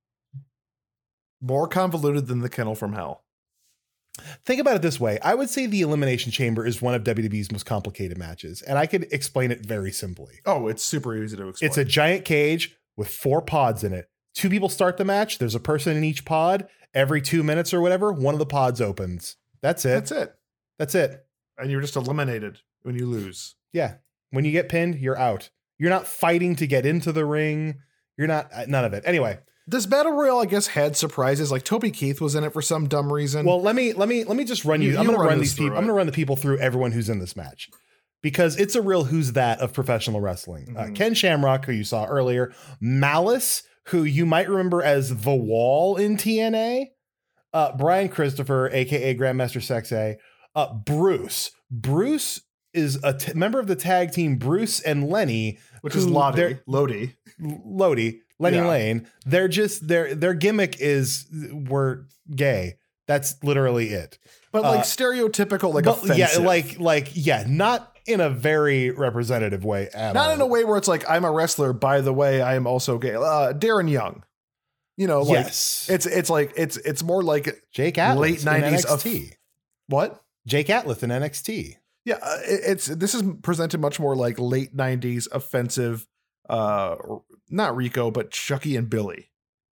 Speaker 1: More convoluted than the Kennel from Hell.
Speaker 2: Think about it this way. I would say the Elimination Chamber is one of W W E's most complicated matches, and I could explain it very simply.
Speaker 1: Oh, it's super easy to explain.
Speaker 2: It's a giant cage with four pods in it. Two people start the match. There's a person in each pod. Every two minutes or whatever, one of the pods opens. That's it.
Speaker 1: That's it.
Speaker 2: That's it.
Speaker 1: And you're just eliminated when you lose.
Speaker 2: Yeah. When you get pinned, you're out. You're not fighting to get into the ring. You're not, none of it. Anyway.
Speaker 1: This battle royale, I guess, had surprises. Like Toby Keith was in it for some dumb reason.
Speaker 2: Well, let me let me let me just run you. you I'm going to run, run these people. It. I'm going to run the people through everyone who's in this match, because it's a real who's that of professional wrestling. Mm-hmm. Uh, Ken Shamrock, who you saw earlier, Malice, who you might remember as The Wall in T N A, uh, Brian Christopher, aka Grandmaster Sexay, uh, Bruce. Bruce is a t- member of the tag team Bruce and Lenny,
Speaker 1: which
Speaker 2: who
Speaker 1: is Lodi.
Speaker 2: they're-
Speaker 1: Lodi.
Speaker 2: Lodi, Lenny
Speaker 1: Yeah.
Speaker 2: Lane. They're just their their gimmick is we're gay. That's literally it.
Speaker 1: But like
Speaker 2: Uh,
Speaker 1: stereotypical, like
Speaker 2: But,
Speaker 1: offensive.
Speaker 2: yeah, like like yeah, not in a very representative way at
Speaker 1: not
Speaker 2: all.
Speaker 1: in a way where it's like, I'm a wrestler, by the way, I am also gay. Uh, Darren Young. You know, like
Speaker 2: yes,
Speaker 1: it's it's like it's it's more like
Speaker 2: Jake Atlas
Speaker 1: late
Speaker 2: in
Speaker 1: nineties
Speaker 2: N X
Speaker 1: of-
Speaker 2: T.
Speaker 1: what?
Speaker 2: Jake Atlas in N X T.
Speaker 1: Yeah, uh, it, it's this is presented much more like late nineties offensive, uh, not Rico, but Chucky and Billy.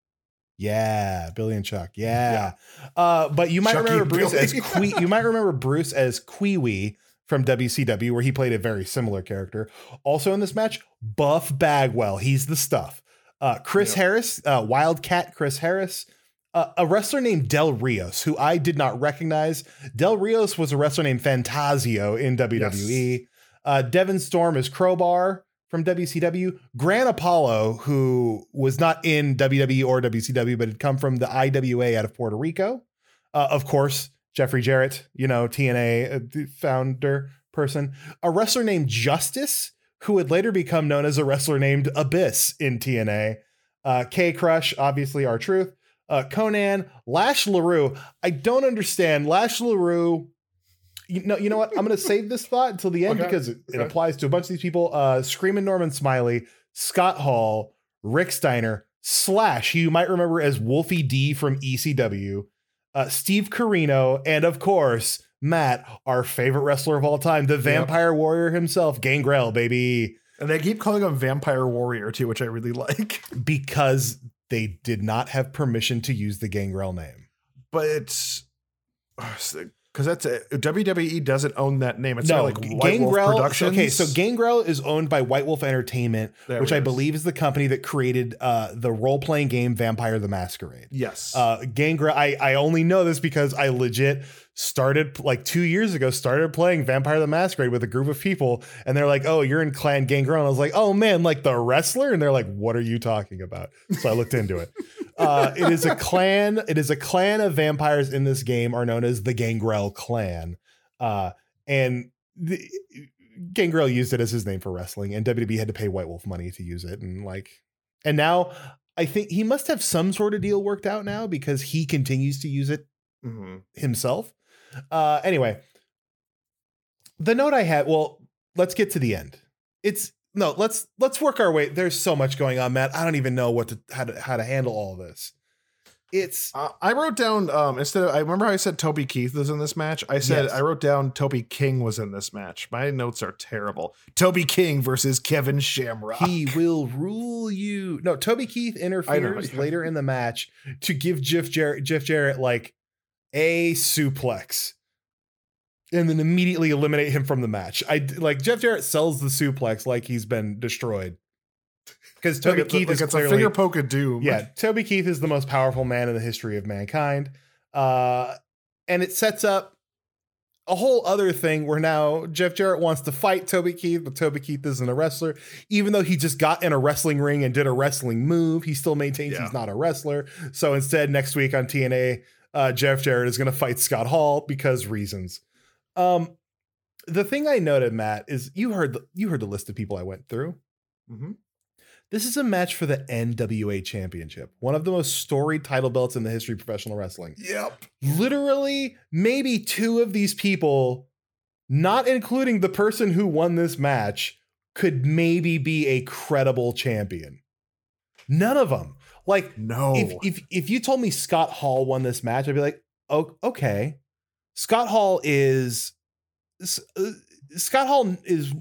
Speaker 2: Yeah, Billy and Chuck. Yeah. Uh, but you might
Speaker 1: Chucky
Speaker 2: remember
Speaker 1: and
Speaker 2: Bruce
Speaker 1: Billy.
Speaker 2: as que- you might remember Bruce as Kwee from W C W, where he played a very similar character. Also in this match, Buff Bagwell. He's the stuff. Uh, Chris
Speaker 1: Yep.
Speaker 2: Harris, uh, Wildcat Chris Harris, uh, a wrestler named Del Rios, who I did not recognize. Del Rios was a wrestler named Fantasio in W W E.
Speaker 1: Yes.
Speaker 2: Uh, Devin Storm is Crowbar from W C W. Gran Apollo, who was not in W W E or W C W, but had come from the I W A out of Puerto Rico. Uh, of course, Jeffrey Jarrett, you know, T N A uh, founder person. A wrestler named Justice, who would later become known as a wrestler named Abyss in T N A. Uh, K Crush, obviously R-Truth. Uh, Conan, Lash LaRue. I don't understand. Lash LaRue. You know, you know what? I'm going to save this thought until the end
Speaker 1: Okay.
Speaker 2: because it, it
Speaker 1: Okay.
Speaker 2: applies to a bunch of these people. Uh, Screaming Norman Smiley, Scott Hall, Rick Steiner, Slash, who you might remember as Wolfie D from E C W, uh, Steve Corino, and of course, Matt, our favorite wrestler of all time, the Vampire Warrior himself, Gangrel, baby.
Speaker 1: And they keep calling him Vampire Warrior too, which I really like.
Speaker 2: Because they did not have permission to use the Gangrel name.
Speaker 1: But it's because that's a, W W E doesn't own that name. It's
Speaker 2: No,
Speaker 1: not like White Wolf
Speaker 2: Gangrel.
Speaker 1: Productions.
Speaker 2: Okay, so Gangrel is owned by White Wolf Entertainment,
Speaker 1: There
Speaker 2: which
Speaker 1: it
Speaker 2: I
Speaker 1: is.
Speaker 2: believe is the company that created uh, the role-playing game Vampire the Masquerade.
Speaker 1: Yes.
Speaker 2: Uh, Gangrel. I I only know this because I legit started like two years ago. Started playing Vampire the Masquerade with a group of people, and they're like, "Oh, you're in Clan Gangrel." And I was like, "Oh man, like the wrestler?" And they're like, "What are you talking about?" So I looked into it. Uh, it is a clan. It is a clan of vampires in this game are known as the Gangrel Clan. Uh, and the, Gangrel used it as his name for wrestling, and W W E had to pay White Wolf money to use it. And like, and now I think he must have some sort of deal worked out now because he continues to use it
Speaker 1: mm-hmm.
Speaker 2: himself. Uh, anyway, the note I had, well, let's get to the end. It's no, let's, let's work our way. There's so much going on, Matt. I don't even know what to, how to, how to handle all this. It's
Speaker 1: Uh, I wrote down um, instead of I remember how I said Toby Keith was in this match. I said
Speaker 2: Yes.
Speaker 1: I wrote down Toby King was in this match. My notes are terrible. Toby King versus Kevin Shamrock.
Speaker 2: he will rule you. No, Toby Keith interferes
Speaker 1: yeah.
Speaker 2: later in the match to give Jeff Jarrett, Jeff Jarrett like a suplex and then immediately eliminate him from the match. I like Jeff Jarrett sells the suplex like he's been destroyed because Toby
Speaker 1: Like,
Speaker 2: Keith
Speaker 1: like
Speaker 2: is
Speaker 1: it's
Speaker 2: clearly
Speaker 1: a finger poke of doom.
Speaker 2: yeah, Toby Keith is the most powerful man in the history of mankind. Uh, and it sets up a whole other thing where now Jeff Jarrett wants to fight Toby Keith, but Toby Keith isn't a wrestler. Even though he just got in a wrestling ring and did a wrestling move, he still maintains
Speaker 1: Yeah.
Speaker 2: he's not a wrestler. So instead, next week on T N A, uh, Jeff Jarrett is going to fight Scott Hall because reasons. Um, the thing I noted, Matt, is you heard the, you heard the list of people I went through.
Speaker 1: Mm-hmm.
Speaker 2: This is a match for the N W A Championship, one of the most storied title belts in the history of professional wrestling.
Speaker 1: Yep.
Speaker 2: Literally, maybe two of these people, not including the person who won this match, could maybe be a credible champion. None of them. Like,
Speaker 1: No.
Speaker 2: if if if you told me Scott Hall won this match, I'd be like, oh, okay. Scott Hall is uh, Scott Hall is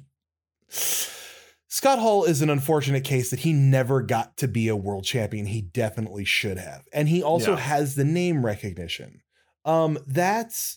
Speaker 2: Scott Hall is an unfortunate case that he never got to be a world champion. He definitely should have. And he also
Speaker 1: Yeah.
Speaker 2: has the name recognition. Um, that's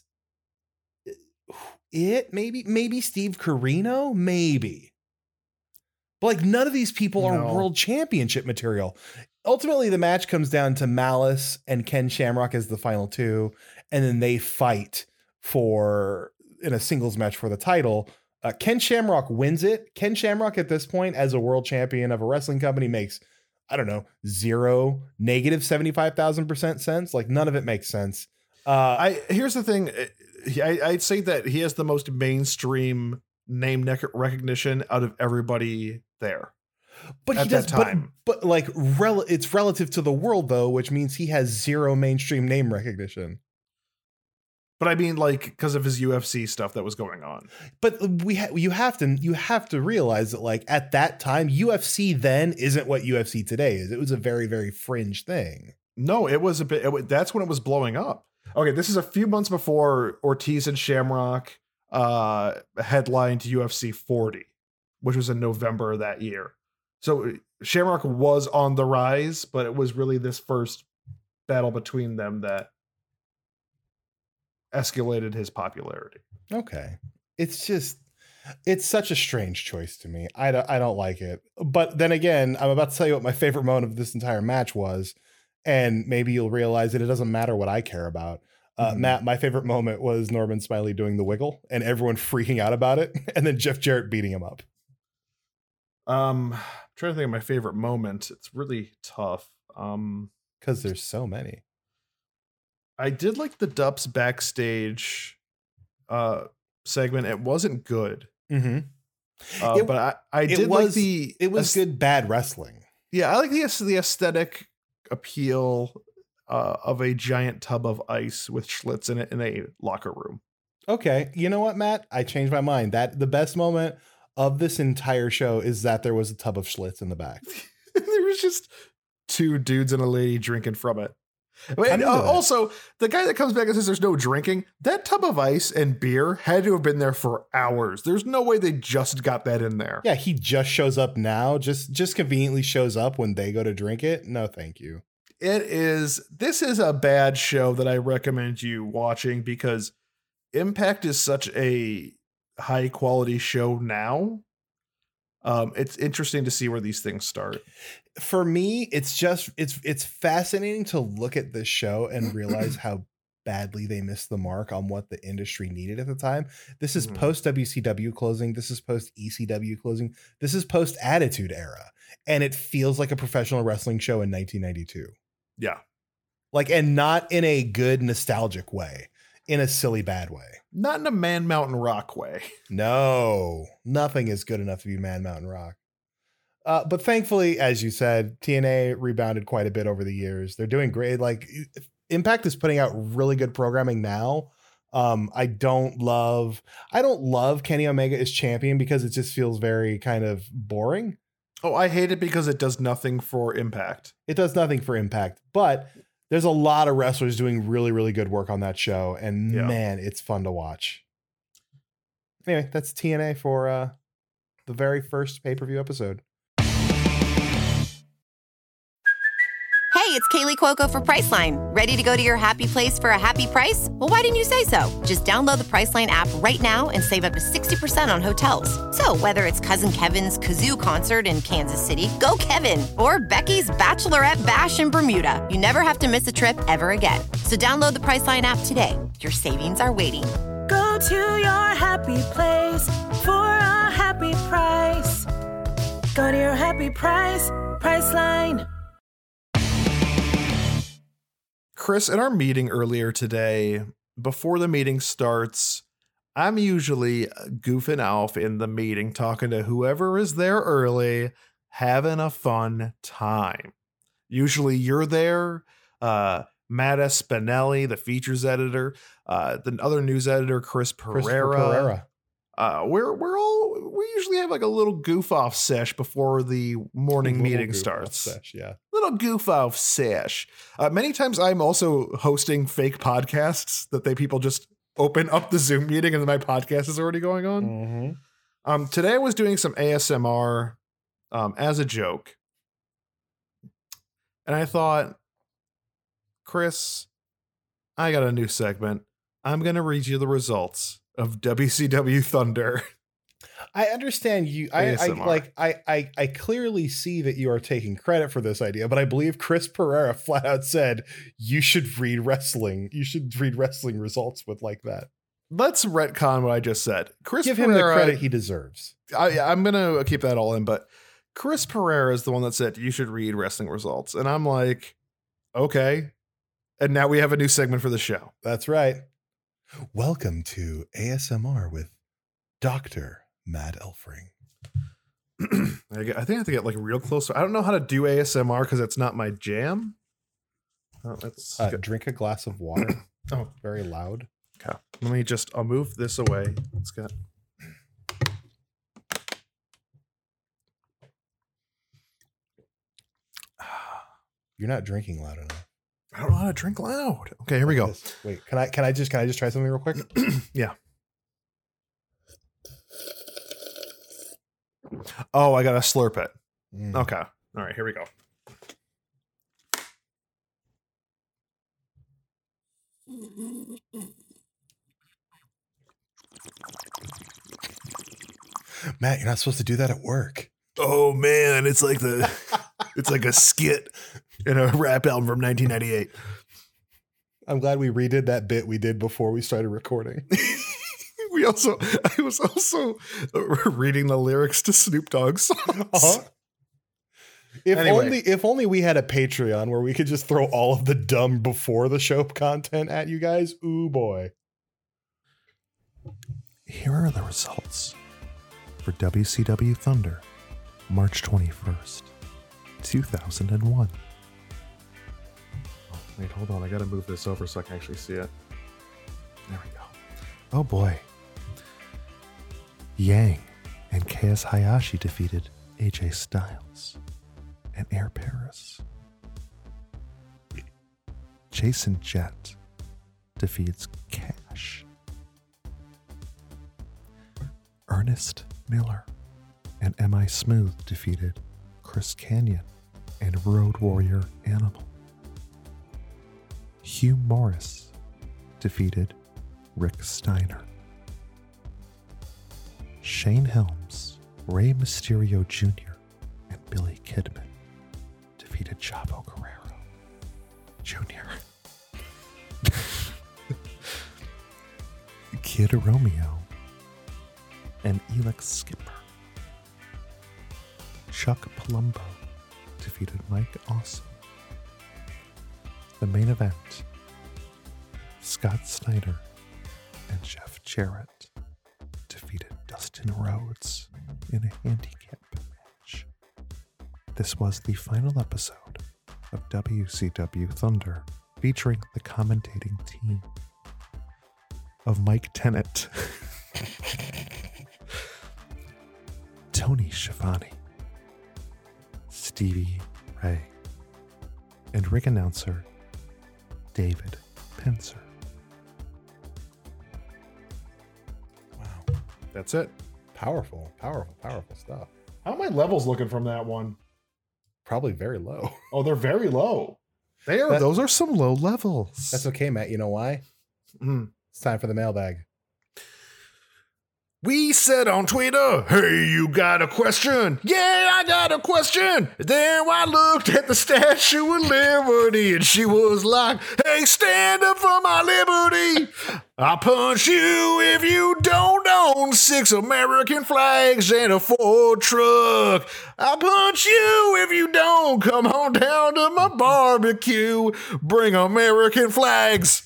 Speaker 2: it. Maybe, maybe Steve Corino, maybe. But like none of these people are
Speaker 1: No.
Speaker 2: world championship material. Ultimately, the match comes down to Malice and Ken Shamrock as the final two, and then they fight for in a singles match for the title. Uh, Ken Shamrock wins it. Ken Shamrock at this point, as a world champion of a wrestling company, makes, I don't know, zero, negative seventy-five thousand percent sense. Like none of it makes sense. Uh,
Speaker 1: I here's the thing. I, I'd say that he has the most mainstream name nec- recognition out of everybody there.
Speaker 2: But
Speaker 1: at
Speaker 2: he does,
Speaker 1: that time.
Speaker 2: But, but like, rel- it's relative to the world, though, which means he has zero mainstream name recognition.
Speaker 1: But I mean, like, because of his U F C stuff that was going on.
Speaker 2: But we ha- you have to you have to realize that, like, at that time, U F C then isn't what U F C today is. It was a very, very fringe thing.
Speaker 1: No, it was a bit. It, w- that's when it was blowing up. Okay, this is a few months before Ortiz and Shamrock uh, headlined U F C forty, which was in November of that year. So Shamrock was on the rise, but it was really this first battle between them that escalated his popularity.
Speaker 2: Okay. It's just, it's such a strange choice to me. I don't, I don't like it. But then again, I'm about to tell you what my favorite moment of this entire match was. And maybe you'll realize that it doesn't matter what I care about. Uh, mm-hmm. Matt, my favorite moment was Norman Smiley doing the wiggle and everyone freaking out about it. And then Jeff Jarrett beating him up.
Speaker 1: Um, I'm trying to think of my favorite moment. It's really tough. Um,
Speaker 2: because there's so many.
Speaker 1: I did like the Dupps backstage uh, segment. It wasn't good.
Speaker 2: Mm-hmm.
Speaker 1: Uh,
Speaker 2: it,
Speaker 1: but I, I did
Speaker 2: was,
Speaker 1: like the...
Speaker 2: It was good, bad wrestling.
Speaker 1: Yeah, I like the, the aesthetic appeal uh, of a giant tub of ice with Schlitz in it in a locker room.
Speaker 2: Okay. You know what, Matt? I changed my mind. That the best moment of this entire show is that there was a tub of Schlitz in the back.
Speaker 1: There was just two dudes and a lady drinking from it. And, uh, also, the guy that comes back and says there's no drinking, that tub of ice and beer had to have been there for hours. There's no way they just got that in there.
Speaker 2: Yeah, he just shows up now, just just conveniently shows up when they go to drink it. No, thank you.
Speaker 1: It is, this is a bad show that I recommend you watching because Impact is such a high quality show now. Um, it's interesting to see where these things start.
Speaker 2: For me, it's just it's it's fascinating to look at this show and realize how badly they missed the mark on what the industry needed at the time. This is mm-hmm. post W C W closing. This is post E C W closing. This is post Attitude Era. And it feels like a professional wrestling show in nineteen ninety-two.
Speaker 1: Yeah.
Speaker 2: Like, and not in a good nostalgic way, in a silly bad way.
Speaker 1: Not in a Man Mountain Rock way.
Speaker 2: No, nothing is good enough to be Man Mountain Rock. Uh, but thankfully, as you said, T N A rebounded quite a bit over the years. They're doing great. Like, Impact is putting out really good programming now. Um, I don't love, I don't love Kenny Omega as champion because it just feels very kind of boring.
Speaker 1: Oh, I hate it because it does nothing for Impact.
Speaker 2: It does nothing for Impact, but there's a lot of wrestlers doing really, really good work on that show. And yeah. man, it's fun to watch. Anyway, that's T N A for uh, the very first pay-per-view episode.
Speaker 3: Hey, it's Kaylee Cuoco for Priceline. Ready to go to your happy place for a happy price? Well, why didn't you say so? Just download the Priceline app right now and save up to sixty percent on hotels. So whether it's Cousin Kevin's Kazoo Concert in Kansas City, go Kevin, or Becky's Bachelorette Bash in Bermuda, you never have to miss a trip ever again. So download the Priceline app today. Your savings are waiting.
Speaker 4: Go to your happy place for a happy price. Go to your happy price, Priceline.
Speaker 1: Chris, in our meeting earlier today, before the meeting starts, I'm usually goofing off in the meeting, talking to whoever is there early, having a fun time. Usually you're there, uh, Matt Spinelli, the features editor, uh, the other news editor, Chris Pereira.
Speaker 2: Pereira.
Speaker 1: Uh, we're we're all we usually have like a little goof off sesh before the morning meeting starts.
Speaker 2: Sesh, yeah,
Speaker 1: little goof off sesh. Uh, many times I'm also hosting fake podcasts that they people just open up the Zoom meeting and my podcast is already going on.
Speaker 2: Mm-hmm.
Speaker 1: Um, today I was doing some A S M R um, as a joke, and I thought, Chris, I got a new segment. I'm gonna read you the results of W C W Thunder.
Speaker 2: I understand you. I, I like. I, I. I clearly see that you are taking credit for this idea, but I believe Chris Pereira flat out said you should read wrestling. You should read wrestling results with like that.
Speaker 1: Let's retcon what I just said. Chris
Speaker 2: give
Speaker 1: Pereira,
Speaker 2: him the credit he deserves.
Speaker 1: I, I'm gonna keep that all in, but Chris Pereira is the one that said you should read wrestling results, and I'm like, okay. And now we have a new segment for the show.
Speaker 2: That's right. Welcome to A S M R with Doctor Matt Elfring.
Speaker 1: I, get, I think I have to get like real close. I don't know how to do A S M R because it's not my jam. Oh, let's
Speaker 2: Uh,
Speaker 1: get-
Speaker 2: drink a glass of water.
Speaker 1: oh,
Speaker 2: Very loud.
Speaker 1: okay. Let me just. I'll move this away. Let's get.
Speaker 2: You're not drinking loud enough.
Speaker 1: I don't know how to drink loud. Okay, here we go.
Speaker 2: This- Wait, can I can I just can I just try something real quick?
Speaker 1: Yeah. Oh, I gotta slurp it.
Speaker 2: Mm.
Speaker 1: Okay. All right, here we go.
Speaker 2: Matt, you're not supposed to do that at work.
Speaker 1: Oh man, it's like the it's like a skit in a rap album from nineteen ninety-eight.
Speaker 2: I'm glad we redid that bit we did before we started recording.
Speaker 1: We also I was also reading the lyrics to Snoop Dogg's songs.
Speaker 2: Uh-huh. If
Speaker 1: Anyway.
Speaker 2: only if only we had a Patreon where we could just throw all of the dumb before the show content at you guys. Ooh boy.
Speaker 1: Here are the results for W C W Thunder, March twenty-first, two thousand one. Oh, wait, hold on. I got to move this over so I can actually see it. There we go. Oh boy. Yang and K S Hayashi defeated A J Styles and Air Paris. Jason Jett defeats Cash. Ernest Miller and M I Smooth defeated Chris Canyon and Road Warrior Animal. Hugh Morris defeated Rick Steiner. Shane Helms, Rey Mysterio Junior, and Billy Kidman defeated Chavo Guerrero Junior Kid Romeo and Elix Skipper. Chuck Palumbo defeated Mike Awesome. The main event, Scott Snyder and Jeff Jarrett defeated Dustin Rhodes in a handicap match. This was the final episode of W C W Thunder, featuring the commentating team of Mike Tennant, Tony Schiavone, Stevie Ray, and ring announcer David Pincer.
Speaker 2: Wow.
Speaker 1: That's it.
Speaker 2: Powerful, powerful, powerful stuff.
Speaker 1: How are my levels looking from that one?
Speaker 2: Probably very low.
Speaker 1: Oh, they're very low. They are.
Speaker 2: That-
Speaker 1: those are some low levels.
Speaker 2: That's okay, Matt. You know why?
Speaker 1: Mm.
Speaker 2: It's time for the mailbag.
Speaker 1: We said on Twitter, hey, you got a question? Yeah, I got a question. Then I looked at the Statue of Liberty and she was like, hey, stand up for my liberty. I'll punch you if you don't own six American flags and a Ford truck. I'll punch you if you don't come on down to my barbecue. Bring American flags.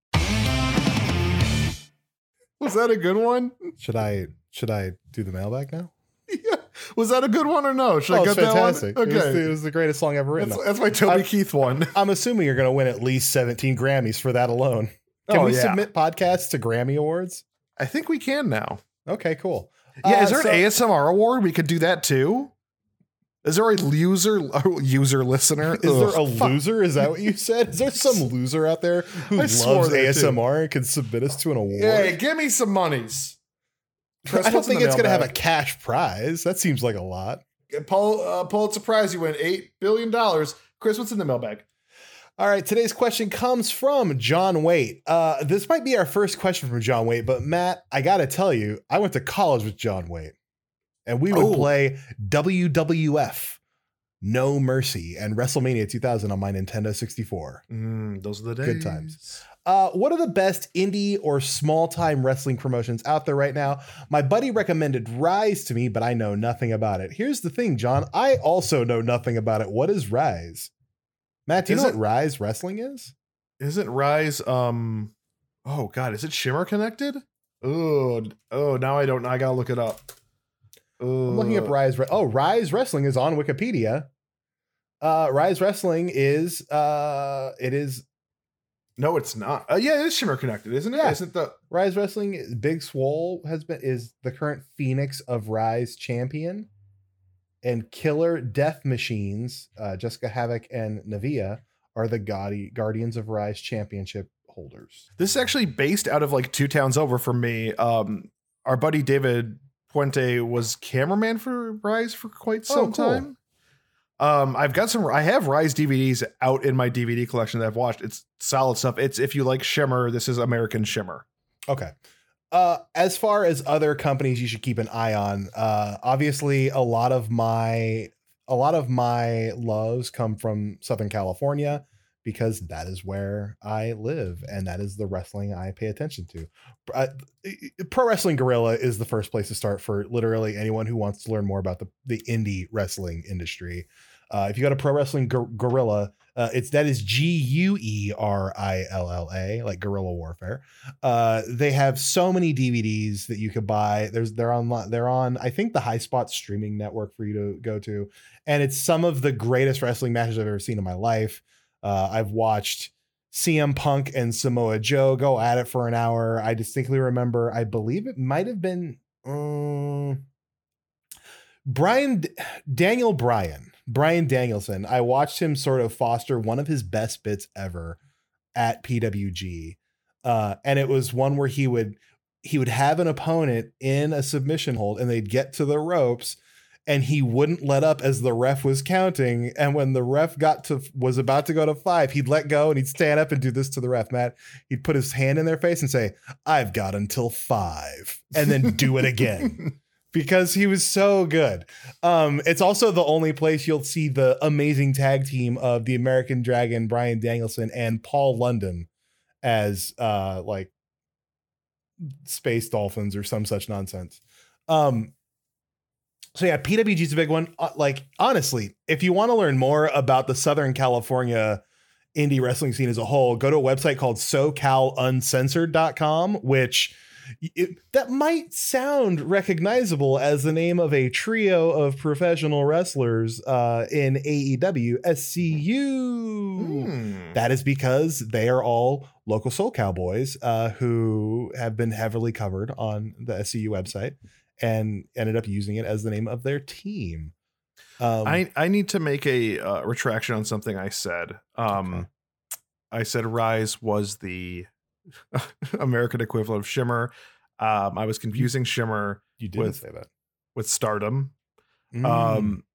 Speaker 1: Was that a good one?
Speaker 2: Should I should I do the mailbag now?
Speaker 1: Yeah. Was that a good one or no? Should
Speaker 2: Oh,
Speaker 1: I
Speaker 2: it's
Speaker 1: get that
Speaker 2: fantastic.
Speaker 1: one?
Speaker 2: It, was
Speaker 1: Okay.
Speaker 2: the, it was the greatest song ever written.
Speaker 1: That's, that's my Toby
Speaker 2: I'm-
Speaker 1: Keith one.
Speaker 2: I'm assuming you're going to win at least seventeen Grammys for that alone. Can
Speaker 1: Oh,
Speaker 2: we
Speaker 1: yeah.
Speaker 2: submit podcasts to Grammy Awards?
Speaker 1: I think we can now.
Speaker 2: Okay, cool.
Speaker 1: Yeah,
Speaker 2: Uh,
Speaker 1: is there
Speaker 2: so-
Speaker 1: an A S M R award? We could do that too. Is there a user a user listener?
Speaker 2: Is there a
Speaker 1: Ugh, fuck.
Speaker 2: loser? Is that what you said? Is there some loser out there who
Speaker 1: I swore
Speaker 2: loves
Speaker 1: that, too.
Speaker 2: A S M R and can submit us to an award?
Speaker 1: Hey, give me some monies. Chris,
Speaker 2: I don't
Speaker 1: what's in
Speaker 2: think
Speaker 1: the
Speaker 2: it's going to have a
Speaker 1: mailbag?
Speaker 2: cash prize. That seems like a lot.
Speaker 1: Pul- uh, Pulitzer Prize. You win eight billion dollars. Chris, what's in the mailbag?
Speaker 2: All right, today's question comes from John Waite. Uh, this might be our first question from John Waite, but Matt, I got to tell you, I went to college with John Waite, and we would
Speaker 1: Oh.
Speaker 2: play W W F, No Mercy, and WrestleMania two thousand on my Nintendo sixty-four.
Speaker 1: Mm, those are the days.
Speaker 2: Good times. Uh, what are the best indie or small-time wrestling promotions out there right now? My buddy recommended Rise to me, but I know nothing about it. Here's the thing, John. I also know nothing about it. What is Rise? Matt, do you
Speaker 1: Is
Speaker 2: know
Speaker 1: it-
Speaker 2: what Rise Wrestling is?
Speaker 1: Isn't Rise? Um. Oh God, is it Shimmer connected? Oh, oh. Now I don't. I gotta look it up.
Speaker 2: I'm looking up Rise. Re- oh, Rise Wrestling is on Wikipedia. Uh, Rise Wrestling is uh, it is
Speaker 1: No, it's not. Uh, yeah, it is Shimmer connected, isn't it?
Speaker 2: Yeah.
Speaker 1: Isn't the
Speaker 2: Rise Wrestling. Big Swole has been is the current Phoenix of Rise champion, and Killer Death Machines, uh, Jessica Havoc and Navia are the Gaudi- Guardians of Rise championship holders.
Speaker 1: This is actually based out of like two towns over from me. Um, our buddy David Puente was cameraman for Rise for quite some
Speaker 2: Oh, cool.
Speaker 1: time. Um, I've got some. I have Rise D V Ds out in my D V D collection that I've watched. It's solid stuff. It's if you like Shimmer, this is American Shimmer.
Speaker 2: Okay. Uh, as far as other companies you should keep an eye on, uh, obviously a lot of my a lot of my loves come from Southern California because that is where I live and that is the wrestling I pay attention to. Uh, Pro Wrestling Guerrilla is the first place to start for literally anyone who wants to learn more about the, the indie wrestling industry. Uh, if you go to Pro Wrestling Gu- Guerrilla, uh, it's that is G U E R I L L A, like guerrilla warfare. Uh, they have so many D V Ds that you could buy. There's they're on they're on I think the High Spot streaming network for you to go to, and it's some of the greatest wrestling matches I've ever seen in my life. Uh, I've watched C M Punk and Samoa Joe go at it for an hour. I distinctly remember, I believe it might have been um, Brian Daniel Bryan, Brian Danielson. I watched him sort of foster one of his best bits ever at P W G. Uh, and it was one where he would he would have an opponent in a submission hold and they'd get to the ropes and he wouldn't let up as the ref was counting. And when the ref got to was about to go to five, he'd let go and he'd stand up and do this to the ref, Matt. He'd put his hand in their face and say, "I've got until five," and then do it again because he was so good. Um, it's also the only place you'll see the amazing tag team of the American Dragon, Brian Danielson, and Paul London as uh, like space dolphins or some such nonsense. Um, So yeah, P W G is a big one. Uh, like, honestly, if you want to learn more about the Southern California indie wrestling scene as a whole, go to a website called so cal uncensored dot com, which it, that might sound recognizable as the name of a trio of professional wrestlers uh, in A E W, S C U.
Speaker 1: Hmm.
Speaker 2: That is because they are all local Soul Cowboys uh, who have been heavily covered on the S C U website and ended up using it as the name of their team. Um,
Speaker 1: I, I need to make a uh, retraction on something I said. Um,
Speaker 2: Okay.
Speaker 1: I said Rise was the American equivalent of Shimmer. Um, I was confusing Shimmer
Speaker 2: you didn't
Speaker 1: with-
Speaker 2: say that.
Speaker 1: with Stardom.
Speaker 2: Mm.
Speaker 1: Um,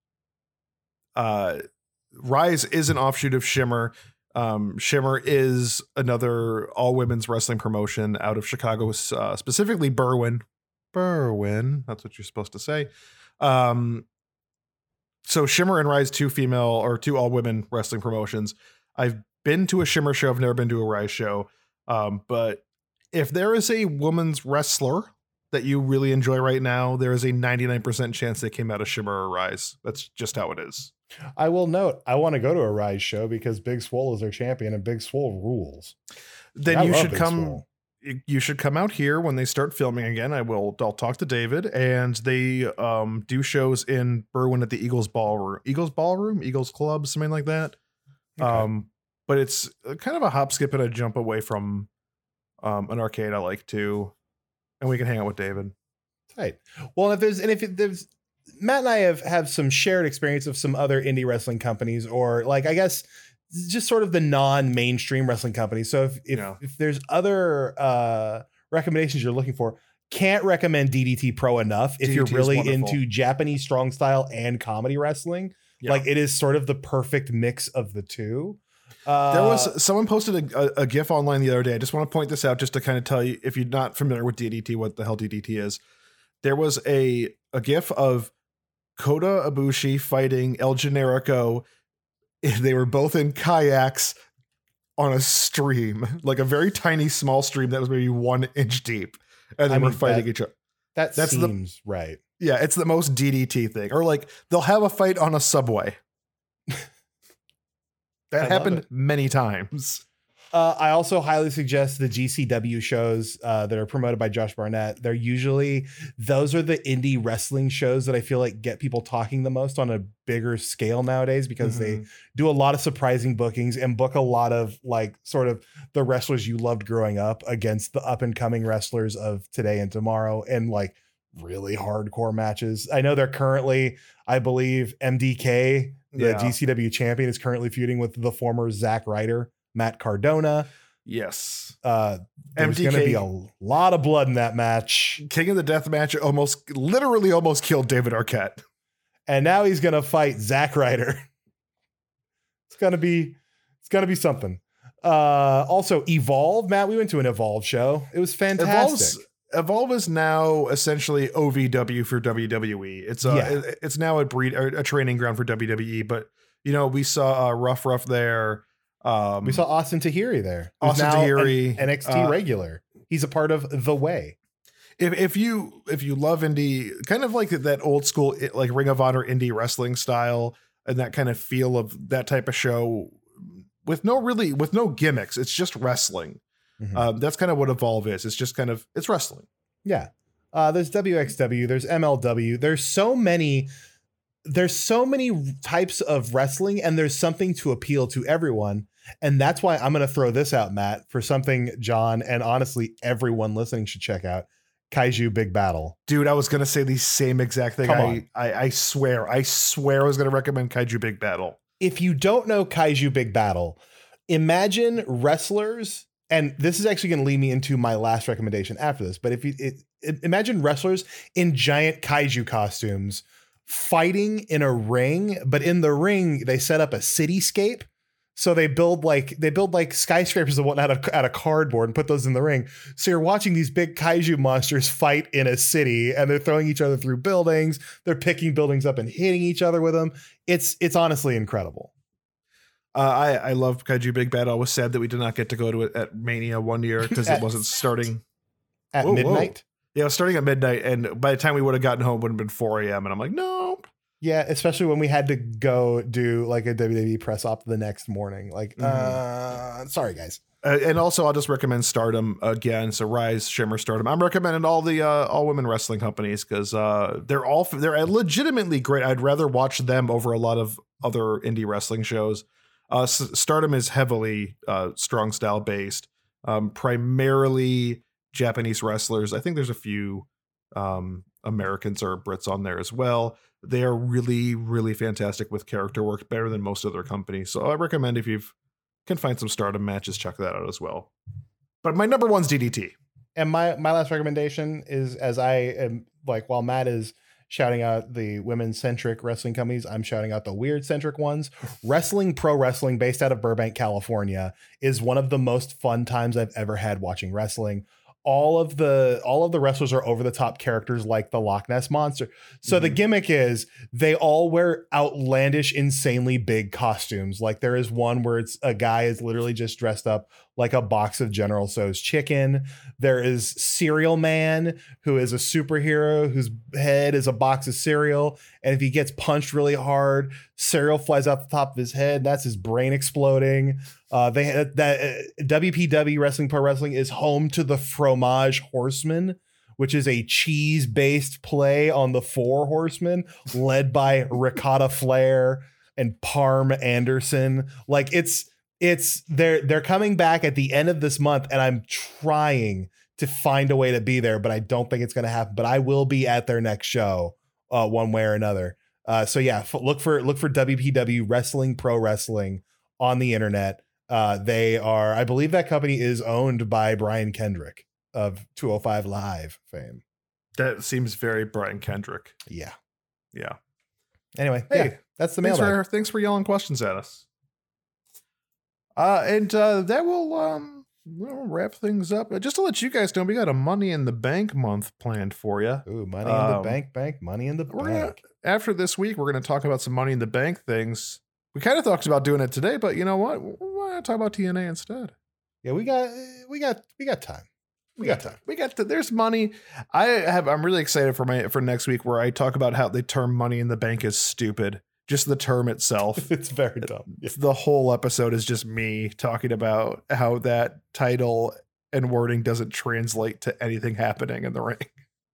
Speaker 1: uh, Rise is an offshoot of Shimmer. Um, Shimmer is another all women's wrestling promotion out of Chicago, uh, specifically Berwyn. Berwyn, that's what you're supposed to say. Um, so Shimmer and Rise, two female or two all women wrestling promotions. I've been to a Shimmer show. I've never been to a Rise show. Um, but if there is a woman's wrestler that you really enjoy right now, there is a ninety-nine percent chance they came out of Shimmer or Rise. That's just how it is.
Speaker 2: I will note, I want to go to a Rise show because Big Swole is their champion and Big Swole rules.
Speaker 1: Then
Speaker 2: I
Speaker 1: you
Speaker 2: love
Speaker 1: should
Speaker 2: Big
Speaker 1: come.
Speaker 2: Swole.
Speaker 1: You should come out here when they start filming again. I will. I'll talk to David, and they um, do shows in Berwyn at the Eagles Ballroom, Eagles Ballroom, Eagles Club, something like that.
Speaker 2: Okay.
Speaker 1: Um, but it's kind of a hop, skip, and a jump away from um, an arcade I like too, and we can hang out with David.
Speaker 2: Right. Well, if there's and if it, there's Matt and I have have some shared experience of some other indie wrestling companies, or like I guess just sort of the non-mainstream wrestling companies. So if if,
Speaker 1: Yeah.
Speaker 2: if there's other uh, recommendations you're looking for, can't recommend D D T Pro enough. If
Speaker 1: D D T
Speaker 2: you're
Speaker 1: is
Speaker 2: really
Speaker 1: wonderful.
Speaker 2: into Japanese strong style and comedy wrestling,
Speaker 1: Yeah.
Speaker 2: like it is sort of the perfect mix of the two. Uh,
Speaker 1: There was someone posted a, a, a GIF online the other day. I just want to point this out just to kind of tell you, if you're not familiar with D D T, what the hell D D T is. There was a a GIF of Kota Ibushi fighting El Generico. They were both in kayaks on a stream, like a very tiny, small stream that was maybe one inch deep, and they
Speaker 2: I
Speaker 1: were
Speaker 2: mean,
Speaker 1: fighting
Speaker 2: that-
Speaker 1: each other.
Speaker 2: that
Speaker 1: that's the-
Speaker 2: seems right.
Speaker 1: Yeah, it's the most D D T thing. Or like they'll have a fight on a subway.
Speaker 2: I
Speaker 1: That
Speaker 2: love
Speaker 1: happened
Speaker 2: it.
Speaker 1: many times.
Speaker 2: Uh, I also highly suggest the G C W shows uh, that are promoted by Josh Barnett. They're usually, those are the indie wrestling shows that I feel like get people talking the most on a bigger scale nowadays because mm-hmm. they do a lot of surprising bookings and book a lot of like sort of the wrestlers you loved growing up against the up and coming wrestlers of today and tomorrow and like really hardcore matches. I know they're currently, I believe M D K, the yeah. G C W champion, is currently feuding with the former Zack Ryder, Matt Cardona.
Speaker 1: Yes.
Speaker 2: Uh, there's going to be a lot of blood in that match.
Speaker 1: King of the Death match almost, literally almost killed David Arquette.
Speaker 2: And now he's going to fight Zack Ryder. It's going to be, it's going to be something. Uh, also Evolve, Matt, we went to an Evolve show. It was fantastic.
Speaker 1: Evolve's, Evolve is now essentially O V W for W W E. It's a, yeah. it's now a breed, a training ground for W W E, but you know, we saw uh, Rough Rough there. Um,
Speaker 2: we saw Austin Tahiri there.
Speaker 1: Austin Tahiri,
Speaker 2: an N X T uh, regular. He's a part of The Way.
Speaker 1: If if you if you love indie, kind of like that old school like Ring of Honor indie wrestling style and that kind of feel of that type of show with no really with no gimmicks, it's just wrestling. Mm-hmm. Um, that's kind of what Evolve is. It's just kind of it's wrestling.
Speaker 2: Yeah. Uh, there's W X W. There's M L W. There's so many. There's so many types of wrestling, and there's something to appeal to everyone. And that's why I'm going to throw this out, Matt, for something John and honestly everyone listening should check out. Kaiju Big Battle.
Speaker 1: Dude, I was going to say the same exact thing.
Speaker 2: Come
Speaker 1: I,
Speaker 2: on.
Speaker 1: I, I swear, I swear I was going to recommend Kaiju Big Battle.
Speaker 2: If you don't know Kaiju Big Battle, imagine wrestlers, and this is actually going to lead me into my last recommendation after this, but if you it, it, imagine wrestlers in giant kaiju costumes fighting in a ring, but in the ring, they set up a cityscape. So they build like they build like skyscrapers and whatnot out of, out of cardboard and put those in the ring. So you're watching these big kaiju monsters fight in a city, and they're throwing each other through buildings. They're picking buildings up and hitting each other with them. It's it's honestly incredible.
Speaker 1: Uh, I I love Kaiju Big Battle. I was sad that we did not get to go to it at Mania one year because it wasn't starting
Speaker 2: at whoa, midnight.
Speaker 1: Whoa. Yeah, it was starting at midnight, and by the time we would have gotten home, it would have been four a.m. And I'm like, nope.
Speaker 2: Yeah, especially when we had to go do like a W W E press op the next morning. Like, mm-hmm. uh, sorry, guys.
Speaker 1: Uh, and also, I'll just recommend Stardom again. So Rise, Shimmer, Stardom. I'm recommending all the uh, all women wrestling companies because uh, they're all they're legitimately great. I'd rather watch them over a lot of other indie wrestling shows. Uh, S- Stardom is heavily uh, strong style based, um, primarily Japanese wrestlers. I think there's a few um, Americans or Brits on there as well. They are really, really fantastic with character work, better than most other companies. So I recommend if you can find some Stardom matches, check that out as well. But my number one's D D T.
Speaker 2: And my, my last recommendation is, as I am like, while Matt is shouting out the women centric wrestling companies, I'm shouting out the weird centric ones. Wrestling Pro Wrestling, based out of Burbank, California, is one of the most fun times I've ever had watching wrestling. All of the all of the wrestlers are over the top characters like the Loch Ness Monster. So mm-hmm. the gimmick is they all wear outlandish, insanely big costumes. Like there is one where it's a guy is literally just dressed up like a box of General Tso's chicken. There is Cereal Man, who is a superhero whose head is a box of cereal. And if he gets punched really hard, cereal flies out the top of his head. That's his brain exploding. Uh, they that uh, W P W Wrestling Pro Wrestling is home to the Fromage Horsemen, which is a cheese-based play on the Four Horsemen, led by Ricotta Flair and Parm Anderson. Like it's it's they're they're coming back at the end of this month, and I'm trying to find a way to be there, but I don't think it's going to happen. But I will be at their next show, uh, one way or another. Uh, so yeah, f- look for look for W P W Wrestling Pro Wrestling on the internet. Uh, they are, I believe that company is owned by Brian Kendrick of two oh five Live fame.
Speaker 1: That seems very Brian Kendrick.
Speaker 2: Yeah.
Speaker 1: Yeah.
Speaker 2: Anyway,
Speaker 1: hey,
Speaker 2: yeah, that's the
Speaker 1: thanks
Speaker 2: mailbag.
Speaker 1: for, thanks for yelling questions at us. Uh, and uh, that will um, we'll wrap things up. Just to let you guys know, we got a Money in the Bank month planned for you.
Speaker 2: Ooh, Money
Speaker 1: um,
Speaker 2: in the Bank, bank, Money in the
Speaker 1: we're
Speaker 2: Bank.
Speaker 1: Gonna, after this week, we're going to talk about some Money in the Bank things. We kind of talked about doing it today, but you know what? Why not talk about T N A instead?
Speaker 2: Yeah, we got, we got, we got time. We got time.
Speaker 1: We got to, there's money. I have, I'm really excited for my, for next week where I talk about how they term Money in the Bank as stupid. just the term itself.
Speaker 2: It's very dumb. Yeah.
Speaker 1: The whole episode is just me talking about how that title and wording doesn't translate to anything happening in the ring.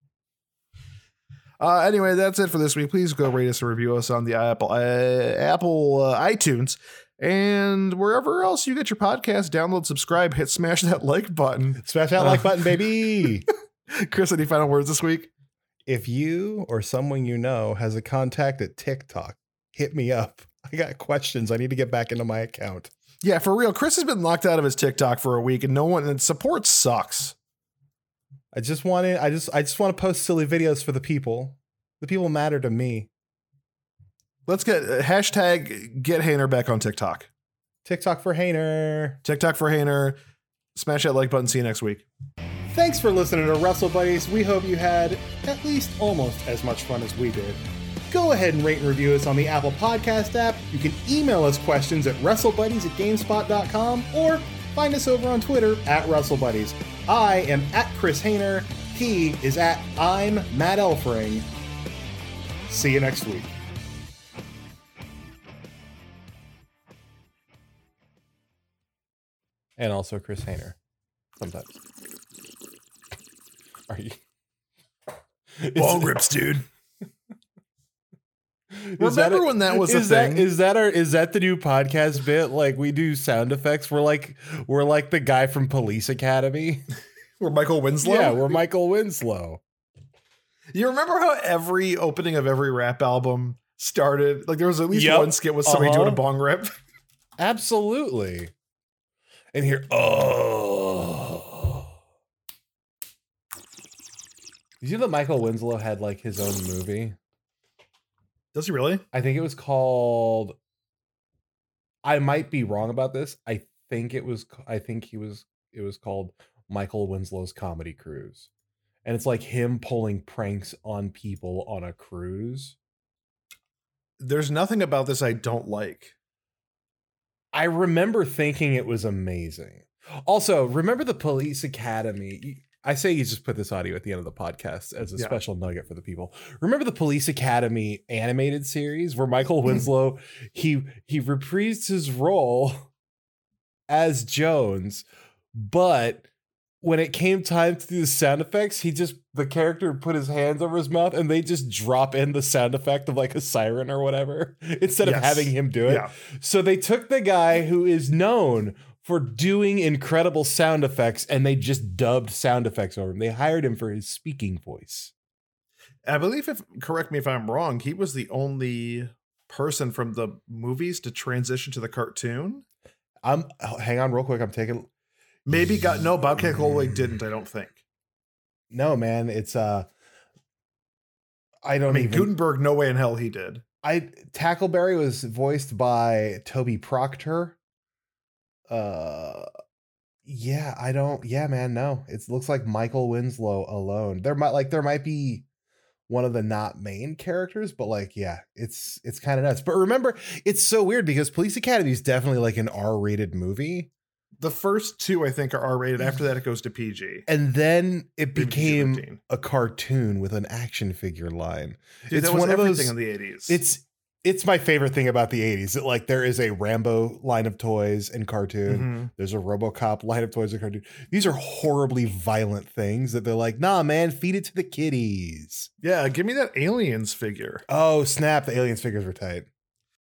Speaker 1: Uh, anyway, that's it for this week. Please go rate us and review us on the Apple uh, Apple uh, iTunes and wherever else you get your podcast. Download, subscribe, hit smash that like button.
Speaker 2: Smash that uh, like button, baby.
Speaker 1: Chris, any final words this week?
Speaker 2: If you or someone you know has a contact at TikTok, hit me up. I got questions. I need to get back into my account.
Speaker 1: Yeah, for real. Chris has been locked out of his TikTok for a week and no one and support sucks.
Speaker 2: I just want to I just I just want to post silly videos for the people. The people matter to me.
Speaker 1: Let's get uh, hashtag get Hainer back on TikTok.
Speaker 2: TikTok for Hainer.
Speaker 1: TikTok for Hainer. Smash that like button. See you next week.
Speaker 2: Thanks for listening to Wrestle Buddies. We hope you had at least almost as much fun as we did. Go ahead and rate and review us on the Apple Podcast app. You can email us questions at wrestlebuddies at gamespot dot com or find us over on Twitter at WrestleBuddies. I am at Chris Hainer. He is at I'm Matt Elfring. See you next week. And also Chris Hainer. Sometimes. Are you?
Speaker 1: Ball rips, dude.
Speaker 2: Is
Speaker 1: Remember
Speaker 2: that a,
Speaker 1: when that was
Speaker 2: is
Speaker 1: a
Speaker 2: that,
Speaker 1: thing?
Speaker 2: Is that our is that the new podcast bit? Like we do sound effects. We're like we're like the guy from Police Academy.
Speaker 1: We're Michael Winslow.
Speaker 2: Yeah, we're Michael Winslow.
Speaker 1: You remember how every opening of every rap album started? Like there was at least
Speaker 2: Yep.
Speaker 1: one skit with somebody
Speaker 2: Uh-huh.
Speaker 1: doing a bong rip.
Speaker 2: Absolutely. And here, oh. Did you know that Michael Winslow had like his own movie?
Speaker 1: Does he really?
Speaker 2: I think it was called. I might be wrong about this. I think it was. I think he was. It was called Michael Winslow's Comedy Cruise, and it's like him pulling pranks on people on a cruise.
Speaker 1: There's nothing about this I don't like.
Speaker 2: I remember thinking it was amazing. Also, remember the Police Academy? I say you just put this audio at the end of the podcast as a
Speaker 1: Yeah.
Speaker 2: special nugget for the people. Remember the Police Academy animated series where Michael Winslow, he he reprised his role as Jones, but when it came time to do the sound effects, he just, the character put his hands over his mouth and they just drop in the sound effect of like a siren or whatever instead
Speaker 1: Yes.
Speaker 2: of having him do it.
Speaker 1: Yeah.
Speaker 2: So they took the guy who is known for doing incredible sound effects and they just dubbed sound effects over him. They hired him for his speaking voice.
Speaker 1: I believe, if correct me if I'm wrong, he was the only person from the movies to transition to the cartoon.
Speaker 2: I'm oh, hang on real quick. I'm taking
Speaker 1: Maybe got no Bobcat Goldthwait didn't. I don't think.
Speaker 2: no man. It's uh, I
Speaker 1: I
Speaker 2: don't
Speaker 1: mean,
Speaker 2: even.
Speaker 1: Gutenberg. No way in hell he did.
Speaker 2: I Tackleberry was voiced by Toby Proctor. Uh, yeah, I don't. Yeah, man, no. It looks like Michael Winslow alone. There might like there might be one of the not main characters, but like, yeah, it's it's kind of nuts. But remember, it's so weird because Police Academy is definitely like an R-rated movie,
Speaker 1: The first two, I think, are R-rated. After that, it goes to P G.
Speaker 2: and then it
Speaker 1: Maybe
Speaker 2: became
Speaker 1: P G thirteen.
Speaker 2: a cartoon with an action figure line.
Speaker 1: Dude,
Speaker 2: It's
Speaker 1: that was
Speaker 2: one of
Speaker 1: everything
Speaker 2: those-
Speaker 1: in the eighties.
Speaker 2: It's it's my favorite thing about the eighties. That like there is a Rambo line of toys and cartoon.
Speaker 1: Mhm.
Speaker 2: There's a RoboCop line of toys and cartoon. These are horribly violent things that they're like, nah, man, feed it to the kiddies.
Speaker 1: Yeah, give me that Aliens figure.
Speaker 2: Oh, snap. The Aliens figures were tight.